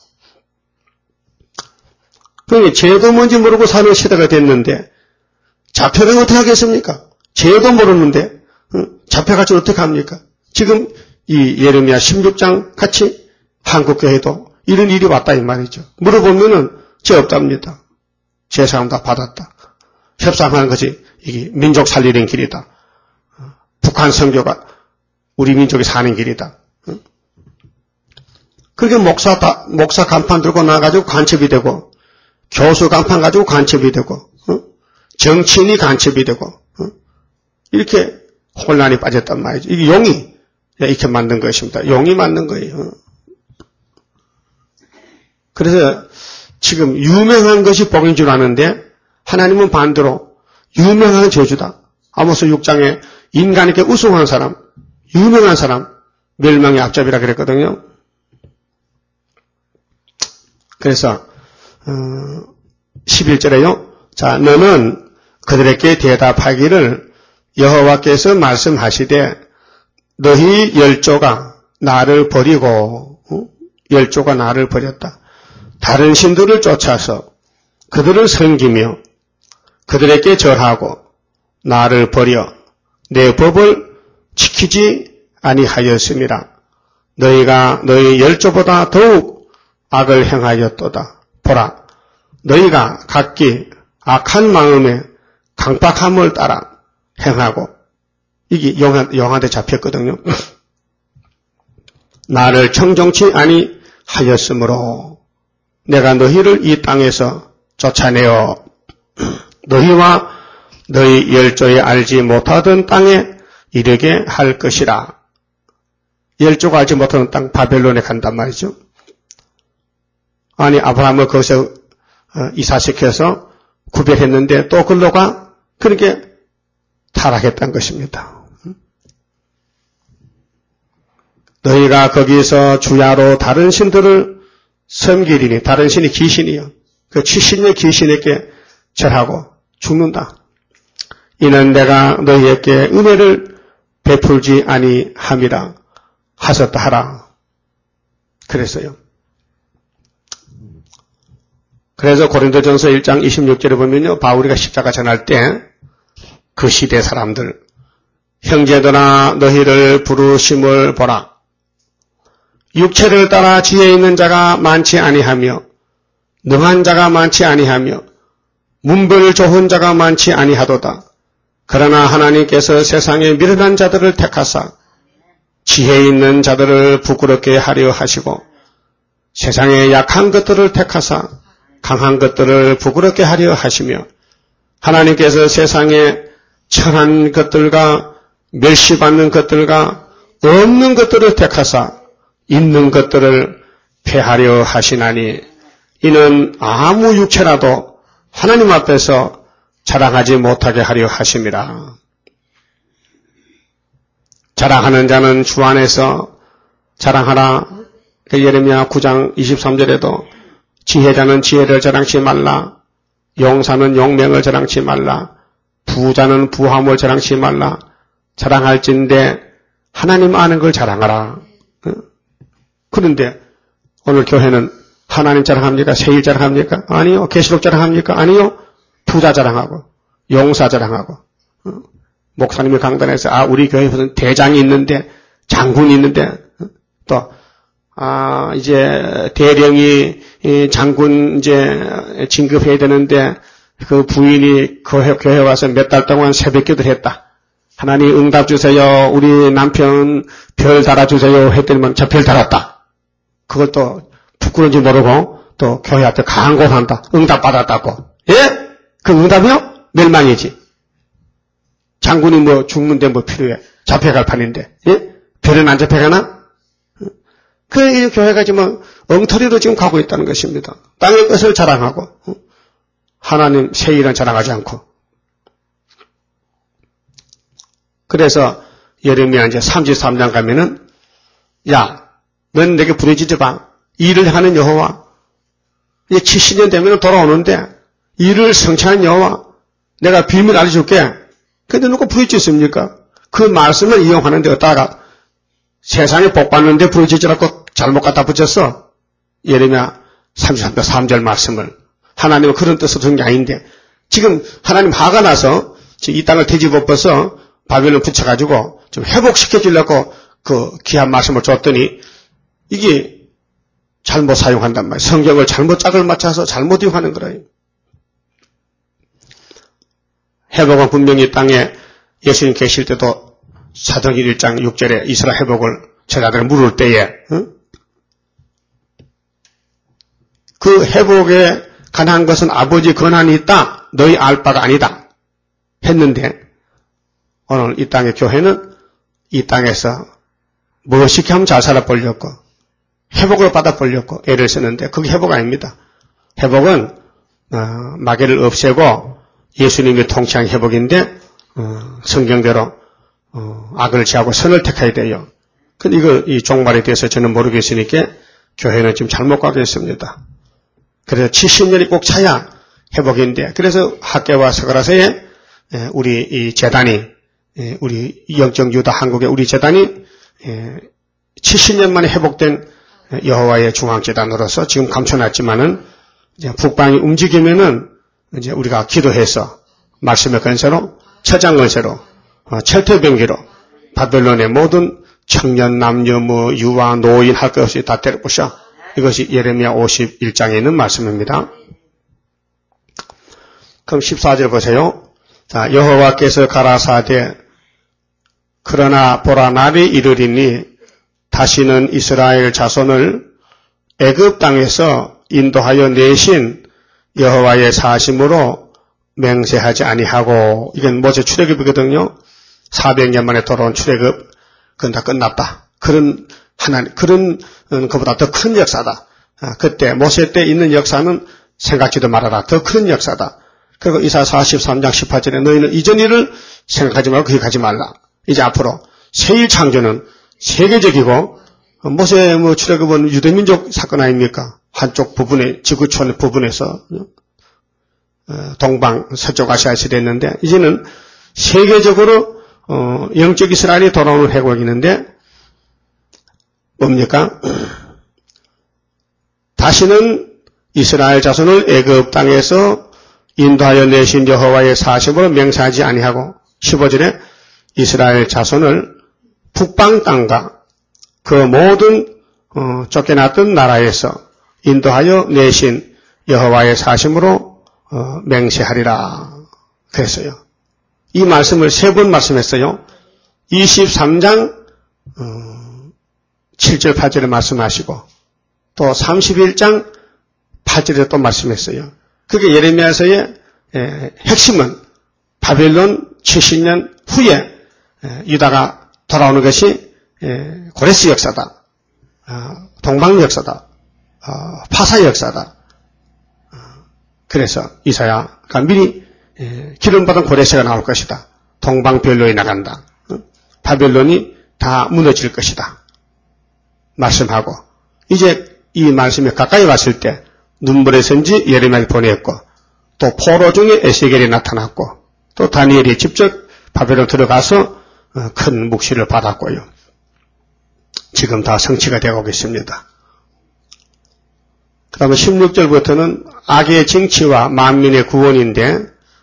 그러니 죄도 뭔지 모르고 사는 시대가 됐는데 잡혀가면 어떻게 하겠습니까? 죄도 모르는데 잡혀가지 어떻게 합니까? 지금 이 예레미야 십육 장 같이 한국교회도 이런 일이 왔다 이 말이죠. 물어보면은 죄 없답니다. 죄사함 다 받았다. 협상하는 것이 이게 민족 살리는 길이다. 북한 선교가 우리 민족이 사는 길이다. 그게 목사 다, 목사 간판 들고 나가지고 간첩이 되고 교수 간판 가지고 간첩이 되고 정치인이 간첩이 되고 이렇게 혼란이 빠졌단 말이죠. 이게 용이 이렇게 만든 것입니다. 용이 만든 거예요. 그래서 지금 유명한 것이 복인 줄 아는데 하나님은 반대로 유명한 저주다. 아모스 육 장에 인간에게 우승한 사람, 유명한 사람, 멸망의 앞잡이라 그랬거든요. 그래서 어, 십일 절에요. 자, 너는 그들에게 대답하기를 여호와께서 말씀하시되 너희 열조가 나를 버리고 어? 열조가 나를 버렸다. 다른 신들을 쫓아서 그들을 섬기며 그들에게 절하고 나를 버려 내 법을 지키지 아니하였음이라. 너희가 너희 열조보다 더욱 악을 행하였도다. 보라, 너희가 각기 악한 마음에 강박함을 따라 행하고 이게 영한, 영한테 잡혔거든요. 나를 청정치 아니하였으므로 내가 너희를 이 땅에서 쫓아내어 너희와 너희 열조에 알지 못하던 땅에 이르게 할 것이라. 열조가 알지 못하는 땅 바벨론에 간단 말이죠. 아니 아브라함을 거기서 이사시켜서 구별했는데 또 글로 가? 그렇게 타락했다는 것입니다. 너희가 거기서 주야로 다른 신들을 섬기리니, 다른 신이 귀신이요. 그 칠십 년 귀신에게 절하고 죽는다. 이는 내가 너희에게 은혜를 베풀지 아니함이라 하셨다 하라. 그랬어요. 그래서 고린도전서 일 장 이십육 절에 보면요, 바울이가 십자가 전할 때 그 시대 사람들, 형제들아 너희를 부르심을 보라. 육체를 따라 지혜 있는 자가 많지 아니하며 능한 자가 많지 아니하며 문벌 좋은 자가 많지 아니하도다. 그러나 하나님께서 세상에 미련한 자들을 택하사 지혜 있는 자들을 부끄럽게 하려 하시고 세상에 약한 것들을 택하사 강한 것들을 부끄럽게 하려 하시며 하나님께서 세상에 천한 것들과 멸시받는 것들과 없는 것들을 택하사 있는 것들을 폐하려 하시나니 이는 아무 육체라도 하나님 앞에서 자랑하지 못하게 하려 하심이라. 자랑하는 자는 주 안에서 자랑하라. 예레미야 구 장 이십삼 절에도 지혜자는 지혜를 자랑치 말라. 용사는 용맹을 자랑치 말라. 부자는 부함을 자랑치 말라. 자랑할진대 하나님 아는 걸 자랑하라. 그런데 오늘 교회는 하나님 자랑합니까? 세일 자랑합니까? 아니요. 계시록 자랑합니까? 아니요. 부자 자랑하고 용사 자랑하고 목사님이 강단에서 아 우리 교회에 무슨 대장이 있는데 장군이 있는데 또 아 이제 대령이 장군 이제 진급해야 되는데 그 부인이 교회, 교회 와서 몇 달 동안 새벽기도를 했다. 하나님 응답 주세요. 우리 남편 별 달아주세요. 했더니만 저 별 달았다. 그걸 또 부끄러운지 모르고 또 교회 앞에 간곡한다. 응답 받았다고. 예? 그 응답이요? 멸망이지. 장군이 뭐 죽는데 뭐 필요해. 잡혀갈 판인데. 예? 별은 안 잡혀가나? 그 교회가 지금 엉터리로 지금 가고 있다는 것입니다. 땅의 것을 자랑하고 하나님 새 일은 자랑하지 않고. 그래서 예레미야 이제 삼십삼 장 가면은 야, 넌 내게 부르짖어봐. 일을 하는 여호와. 이제 칠십 년 되면 돌아오는데 일을 성취하는 여호와. 내가 비밀 알려줄게. 근데 누가 부르짖습니까? 그 말씀을 이용하는데 어디다가 세상에 복 받는데 부르짖으라고 잘못 갖다 붙였어. 예레미야 삼십삼 장 삼 절 말씀을. 하나님은 그런 뜻으로 쓴 게 아닌데 지금 하나님 화가 나서 이 땅을 뒤집어 엎어서 바벨론 붙여가지고 좀 회복시켜주려고 그 귀한 말씀을 줬더니 이게 잘못 사용한단 말이에요. 성경을 잘못 짝을 맞춰서 잘못 이용하는 거예요. 회복은 분명히 땅에 예수님 계실 때도 사도행전 일 장 육 절에 이스라엘 회복을 제자들을 물을 때에 응? 그 회복에 관한 것은 아버지 권한이 있다. 너희 알 바가 아니다. 했는데 오늘 이 땅의 교회는 이 땅에서 무엇이게 하면 잘 살아보려고 회복을 받아보려고 애를 쓰는데 그게 회복 아닙니다. 회복은 어, 마귀를 없애고 예수님의 통치한 회복인데 어, 성경대로 어, 악을 제하고 선을 택해야 돼요. 근데 이거 이 종말에 대해서 저는 모르겠으니까 교회는 지금 잘못 가고 있습니다. 그래서 칠십 년이 꼭 차야 회복인데 그래서 학계와 서가라서에 우리 이 재단이 우리 영적 유다 한국의 우리 재단이 칠십 년 만에 회복된 여호와의 중앙재단으로서 지금 감춰놨지만은 이제 북방이 움직이면은 이제 우리가 기도해서 말씀의 건세로 처장 건세로 철퇴병기로 바벨론의 모든 청년 남녀 뭐 유아 노인 할 것 없이 다 때려부셔. 이것이 예레미야 오십일 장에 있는 말씀입니다. 그럼 십사 절 보세요. 자, 여호와께서 가라사대 그러나 보라 날이 이르리니 다시는 이스라엘 자손을 애굽 땅에서 인도하여 내신 여호와의 사심으로 맹세하지 아니하고, 이건 모세 출애굽이거든요. 사백 년 만에 돌아온 출애굽. 그건 다 끝났다. 그런 하나님, 그런 것보다 더 큰 역사다. 그때 모세 때 있는 역사는 생각지도 말아라. 더 큰 역사다. 그리고 이사 사십삼 장 십팔 절에 너희는 이전 일을 생각하지 말고 거기 가지 말라. 이제 앞으로 새일 창조는 세계적이고, 모세 뭐 출애굽은 유대민족 사건 아닙니까? 한쪽 부분에, 지구촌 부분에서 동방, 서쪽 아시아에서 됐는데, 이제는 세계적으로 어, 영적 이스라엘이 돌아오는 회복이 있는데, 뭡니까? 다시는 이스라엘 자손을 애굽 땅에서 인도하여 내신 여호와의 사심으로 맹세하지 아니하고, 십오 절에 이스라엘 자손을 북방 땅과 그 모든 어, 쫓겨났던 나라에서 인도하여 내신 여호와의 사심으로 어, 맹세하리라 그랬어요. 이 말씀을 세 번 말씀했어요. 이십삼 장 어, 칠 절 팔 절에 말씀하시고, 또 삼십일 장 팔 절에 또 말씀했어요. 그게 예레미야서의 에, 핵심은 바벨론 칠십 년 후에 에, 유다가 돌아오는 것이 에, 고레스 역사다. 어, 동방 역사다. 어, 파사 역사다. 어, 그래서 이사야가 미리 에, 기름받은 고레스가 나올 것이다. 동방 변로에 나간다. 어? 바벨론이 다 무너질 것이다. 말씀하고, 이제 이 말씀이 가까이 왔을 때 눈물의 선지 예레미야를 보냈고, 또 포로 중에 에스겔이 나타났고, 또 다니엘이 직접 바벨론 들어가서 큰 묵시를 받았고요. 지금 다 성취가 되고 있습니다. 그 다음에 십육 절부터는 악의 징치와 만민의 구원인데,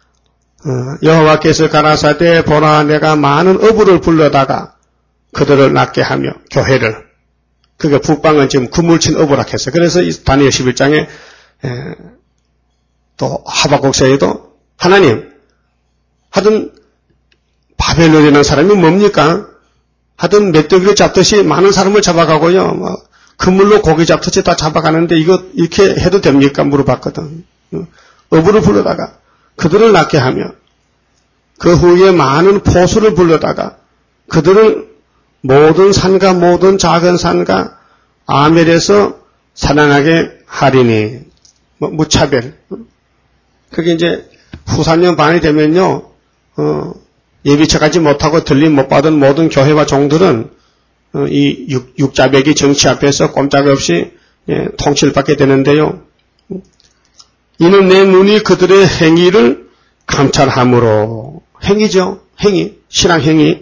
여호와께서 가라사대 보라 내가 많은 어부를 불러다가 그들을 낫게 하며, 교회를, 그게 북방은 지금 그물친 어부라 했어요. 그래서 다니엘 십일 장에 에, 또 하박국서에도 하나님, 하여튼 바벨론이라는 사람이 뭡니까? 하여튼 멧돼지를 잡듯이 많은 사람을 잡아가고요. 뭐 그물로 고기 잡듯이 다 잡아가는데 이거 이렇게 해도 됩니까? 물어봤거든. 어부를 불러다가 그들을 낫게 하며, 그 후에 많은 포수를 불러다가 그들을 모든 산과 모든 작은 산과 아멜에서 사랑하게 하리니, 뭐 무차별. 그게 이제 후삼년 반이 되면요, 어, 예비처가지 못하고 들림 못 받은 모든 교회와 종들은 어, 이 육, 육자백이 정치 앞에서 꼼짝없이 예, 통치를 받게 되는데요. 이는 내 눈이 그들의 행위를 감찰함으로, 행위죠. 행위, 신앙 행위.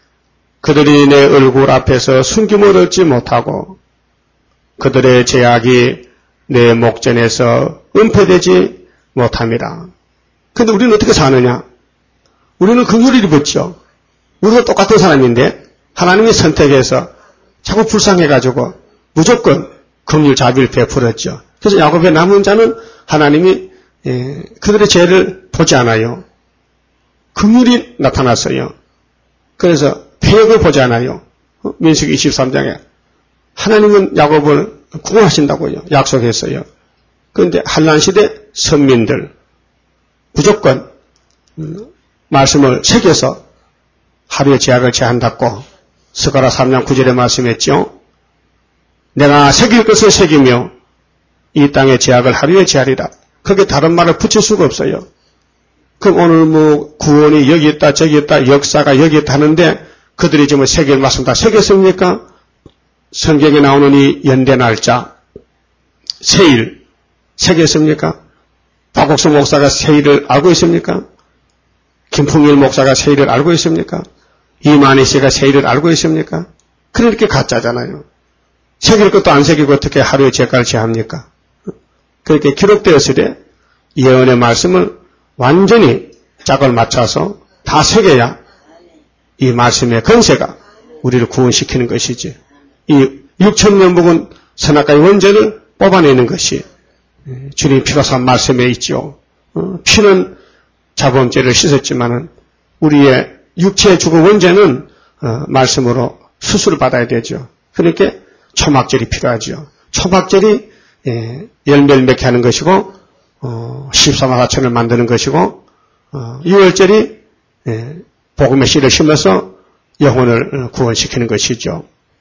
그들이 내 얼굴 앞에서 숨김을 얻지 못하고 그들의 죄악이 내 목전에서 은폐되지 못함이라. 그런데 우리는 어떻게 사느냐? 우리는 긍휼을 입었죠. 우리가 똑같은 사람인데 하나님이 선택해서 자꾸 불쌍해가지고 무조건 긍휼 자비를 베풀었죠. 그래서 야곱의 남은 자는 하나님이 예, 그들의 죄를 보지 않아요. 긍휼이 나타났어요. 그래서 폐역을 보지 않아요. 민수기 이십삼 장에 하나님은 야곱을 구원하신다고요. 약속했어요. 그런데 한란 시대 선민들 무조건 말씀을 새겨서 하루의 죄악을 제한받고, 스가랴 삼 장 구 절에 말씀했죠. 내가 새길 것을 새기며 이 땅의 죄악을 하루에 제하리라. 그게 다른 말을 붙일 수가 없어요. 그럼 오늘 뭐 구원이 여기 있다 저기 있다 역사가 여기 있다 하는데 그들이 지금 새길 말씀 다 새겼습니까? 성경에 나오는 이 연대 날짜 세일 새겼습니까? 박옥수 목사가 세일을 알고 있습니까? 김풍일 목사가 세일을 알고 있습니까? 이만희 씨가 세일을 알고 있습니까? 그렇게 가짜잖아요. 새길 것도 안 새기고 어떻게 하루에 죄가를 제합니까? 그렇게 기록되었으되 예언의 말씀을 완전히 짝을 맞춰서 다 새겨야 이 말씀의 건세가 우리를 구원시키는 것이지. 이 육천 년 묵은 선악과의 원죄를 뽑아내는 것이 주님 피로 산 말씀에 있죠. 피는 자범죄를 씻었지만은 우리의 육체에 죽은 원죄는 어, 말씀으로 수술을 받아야 되죠. 그러니까 초막절이 필요하죠. 초막절이 예, 열매를 맺게 하는 것이고 어, 십삼화사천을 만드는 것이고 어, 유월절이 예, 복음의 씨를 심어서 영혼을 구원시키는 것이죠.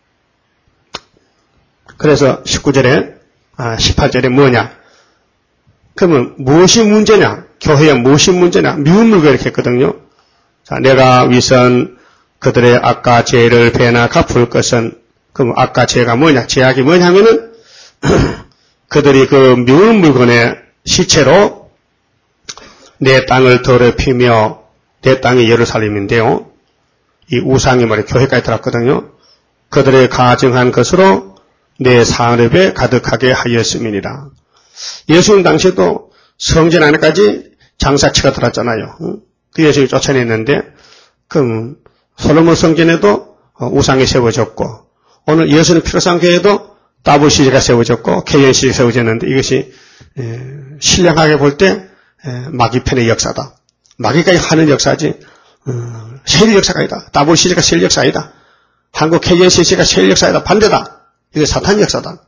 그래서 십구 절에 아, 십팔 절에 뭐냐? 그러면 무엇이 문제냐? 교회에 무엇이 문제냐? 미운 물고 이렇게 했거든요. 자, 내가 위선 그들의 악과 죄를 배나 갚을 것은 그럼 악과 죄가 뭐냐? 죄악이 뭐냐면은 그들이 그 미운 물건의 시체로 내 땅을 더럽히며 내 땅이 예루살렘인데요. 이 우상이 말이 교회까지 들었거든요. 그들의 가증한 것으로 내 산업에 가득하게 하였음이니라. 예수님 당시에도 성전 안에까지 장사치가 들었잖아요. 그 예수님이 쫓아냈는데 그럼 솔로몬 성전에도 우상이 세워졌고 오늘 예수님 필요상 교회에도 더블유씨지가 세워졌고 케이엔씨지가 세워졌는데 이것이 신령하게 볼 때 마귀편의 역사다. 마귀까지 하는 역사지 세일 역사가 아니다. 더블유씨지가 세일 역사 아니다. 한국 케이엔씨지가 세일 역사 아니다. 반대다. 이게 사탄 역사다.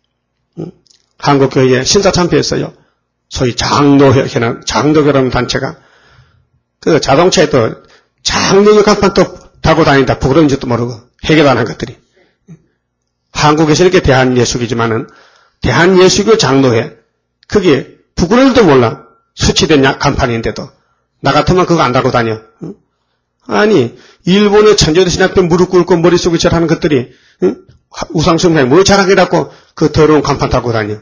한국교회에 신사참배했어요. 소위 장로회나 장로교라는 단체가 그 자동차에도 장로교 간판도 타고 다닌다. 부끄러운지도 모르고 해결하는 것들이. 한국에서 이렇게 대한예수교지만은 대한예수교 장로회 그게 부끄러울지도 몰라. 수치된 간판인데도 나 같으면 그거 안 달고 다녀. 아니 일본의 천주교신 앞에 무릎 꿇고 머리 쏘고 절하는 것들이 우상숭배에 뭐 자랑이라고 그 더러운 간판 타고 다녀.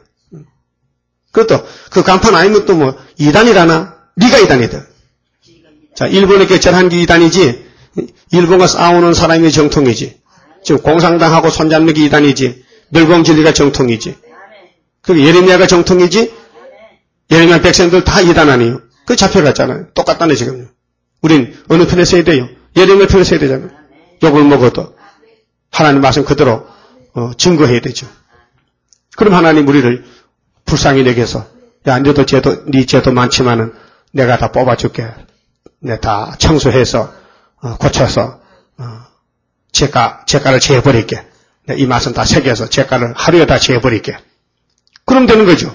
그것도 그 간판 아니면 또 뭐 이단이라나? 네가 이단이다. 자, 일본에 결절한 게 이단이지 일본과 싸우는 사람이 정통이지. 지금 공산당하고 손잡는 게 이단이지. 멸공진리가 정통이지. 그게 예레미야가 정통이지. 예레미야 백성들 다 이단 아니에요. 그 잡혀갔잖아요. 똑같다네 지금요. 우린 어느 편에 서야 돼요? 예레미야 편에 서야 되잖아요. 욕을 먹어도 하나님 말씀 그대로 어, 증거해야 되죠. 그럼 하나님 우리를 불쌍히 여겨서 야, 너도 죄도 네 죄도 많지만은 내가 다 뽑아줄게. 내가 다 청소해서 어, 고쳐서 어, 죄가 죄가를 제해버릴게. 이 말씀 다 새겨서 죄가를 하루에 다 제해버릴게. 그럼 되는 거죠.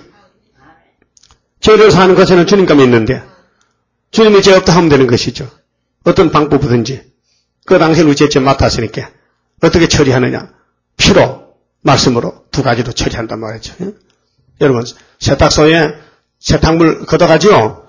죄를 사는 것에는 주님과 믿는데 주님이 죄 없다 하면 되는 것이죠. 어떤 방법이든지 그 당시에 우리 죄 맡았으니까 어떻게 처리하느냐? 피로, 말씀으로 두 가지로 처리한단 말이죠. 예? 여러분 세탁소에 세탁물 걷어가지요.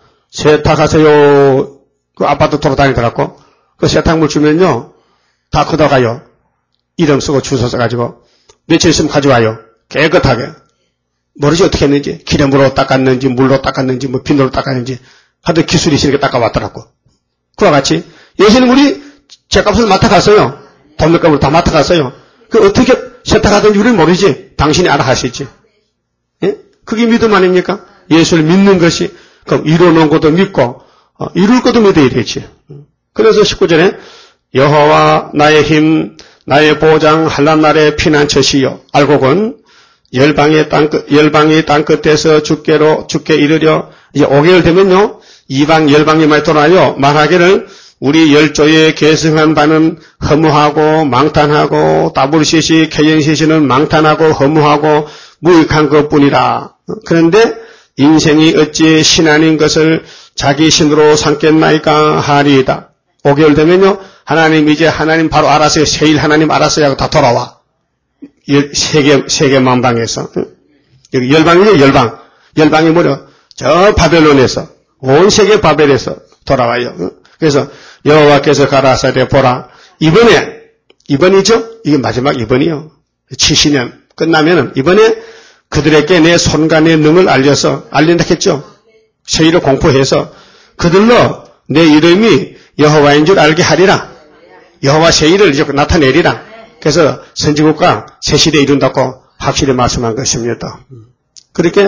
세탁하세요. 그 아파트 돌아다니더라고. 그 세탁물 주면요. 다 걷어가요. 이름 쓰고 주소 써가지고 며칠 있으면 가져와요. 깨끗하게. 모르지 어떻게 했는지. 기름으로 닦았는지 물로 닦았는지 뭐 비누로 닦았는지 하여튼 기술이 있으니까 닦아왔더라고. 그와 같이 예수님 우리 죄값을 맡아갔어요. 돈값을 다 맡아갔어요. 그 어떻게 세탁하든지 우리는 모르지. 당신이 알아 하시지. 예? 그게 믿음 아닙니까? 예수를 믿는 것이 그럼 이루어놓은 것도 믿고 어, 이룰 것도 믿어야 되지. 그래서 십구 절에 여호와 나의 힘 나의 보장 한란 날의 피난처시요 알곡은 열방의 땅 끝 열방의 땅 끝에서 주께로 주께 이르려 이제 오 개월 되면요 이방 열방이 많이 돌아요. 말하기를 우리 열조에 계승한 바는 허무하고 망탄하고 더블유씨씨 케이엔씨씨는 망탄하고 허무하고 무익한 것뿐이라. 그런데 인생이 어찌 신 아닌 것을 자기 신으로 삼겠나이까 하리이다. 오 개월 되면요 하나님 이제 하나님 바로 알았어요. 세일 하나님 알았어요 하고 다 돌아와. 세계 세계 만방에서 여기 열방이죠. 열방 열방이 뭐려 저 바벨론에서 온 세계 바벨에서 돌아와요. 그래서 여호와께서 가라사대 보라 이번에 이번이죠. 이게 마지막 이번이요. 칠십 년 끝나면은 이번에 그들에게 내 손과 내 능을 알려서 알린다 했죠. 세일을 공포해서 그들로 내 이름이 여호와인 줄 알게 하리라. 여호와 세일을 이제 나타내리라. 그래서 선지국가 새 시대에 이룬다고 확실히 말씀한 것입니다. 그렇게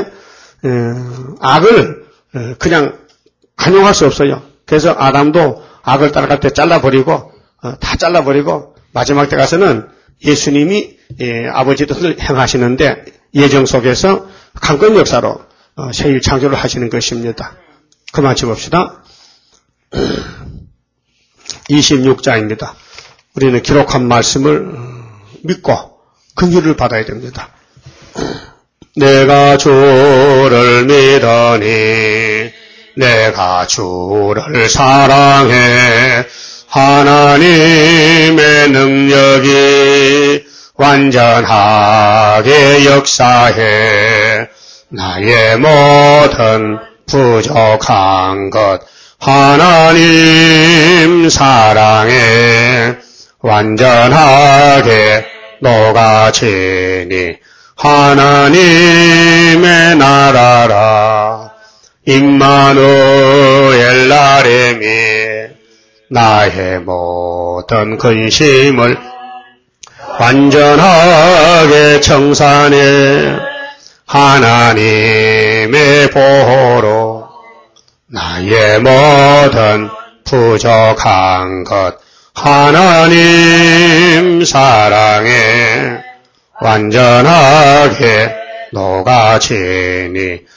악을 그냥 간용할 수 없어요. 그래서 아담도 악을 따라갈 때 잘라버리고 다 잘라버리고 마지막 때 가서는 예수님이 아버지 뜻을 행하시는데 예정 속에서 강권 역사로 세일 창조를 하시는 것입니다. 그만 집읍시다. 이십육 장입니다. 우리는 기록한 말씀을 믿고 긍휼을 받아야 됩니다. 내가 주를 믿으니 내가 주를 사랑해 하나님의 능력이 완전하게 역사해 나의 모든 부족한 것 하나님 사랑에 완전하게 녹아지니 하나님의 나라라 임마누엘 나름이 나의 모든 근심을 완전하게 청산해 하나님의 보호로 나의 모든 부족한 것 하나님 사랑에 완전하게 녹아지니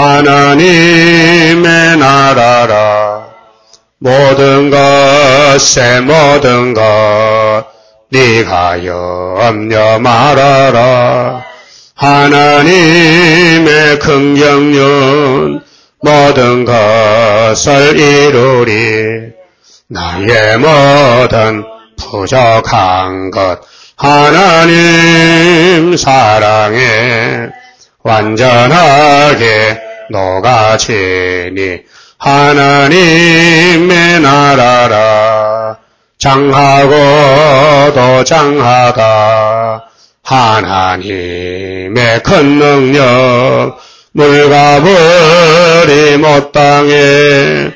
하나님의 나라라 모든 것에 모든 것 네가 염려 말아라 하나님의 긍정륜 모든 것을 이루리 나의 모든 부족한 것 하나님 사랑에 완전하게 녹아지니 하나님의 나라라 장하고도 장하다 하나님의 큰 능력 물과 불이 못 당해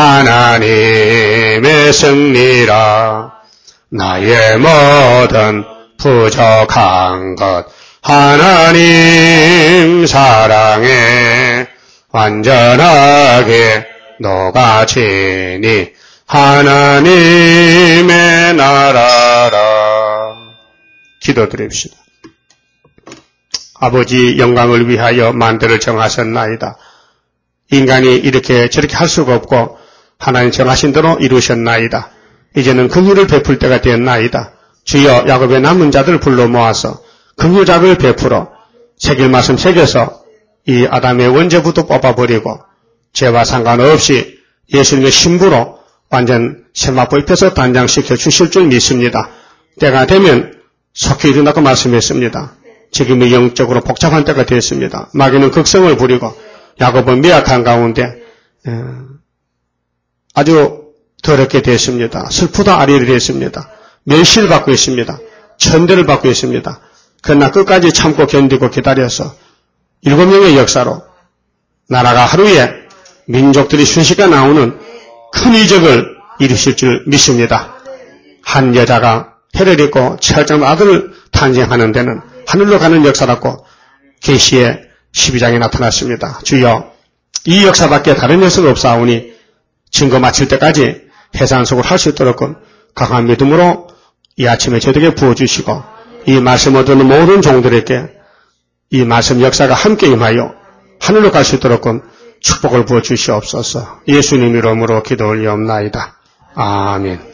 하나님의 승리라 나의 모든 부족한 것 하나님 사랑에 완전하게 녹아지니 하나님의 나라라. 기도드립시다. 아버지 영광을 위하여 만대를 정하셨나이다. 인간이 이렇게 저렇게 할 수가 없고 하나님 정하신 대로 이루셨나이다. 이제는 긍휼을 베풀 때가 되었나이다. 주여 야곱의 남은 자들 불러 모아서 긍휼작을 베풀어 새길 말씀 새겨서 이 아담의 원죄부터 뽑아버리고 죄와 상관없이 예수님의 신부로 완전 세마포 입혀서 단장시켜 주실 줄 믿습니다. 때가 되면 속히 일어나고 말씀했습니다. 지금이 영적으로 복잡한 때가 되었습니다. 마귀는 극성을 부리고 야곱은 미약한 가운데 아주 더럽게 됐습니다. 슬프다 아리를 됐습니다. 멸시를 받고 있습니다. 천대를 받고 있습니다. 그러나 끝까지 참고 견디고 기다려서 일곱 명의 역사로 나라가 하루에 민족들이 순식간에 나오는 큰 이적을 이루실 줄 믿습니다. 한 여자가 해를 입고 철장 아들을 탄생하는 데는 하늘로 가는 역사라고 계시의 십이 장에 나타났습니다. 주여 이 역사밖에 다른 역사가 없사오니 증거 마칠 때까지 해산속을 할 수 있도록 강한 믿음으로 이 아침에 저에게 부어주시고 이 말씀을 듣는 모든 종들에게 이 말씀 역사가 함께 임하여 하늘로 갈 수 있도록 축복을 부어주시옵소서. 예수님 이름으로 기도 올리옵나이다. 아멘.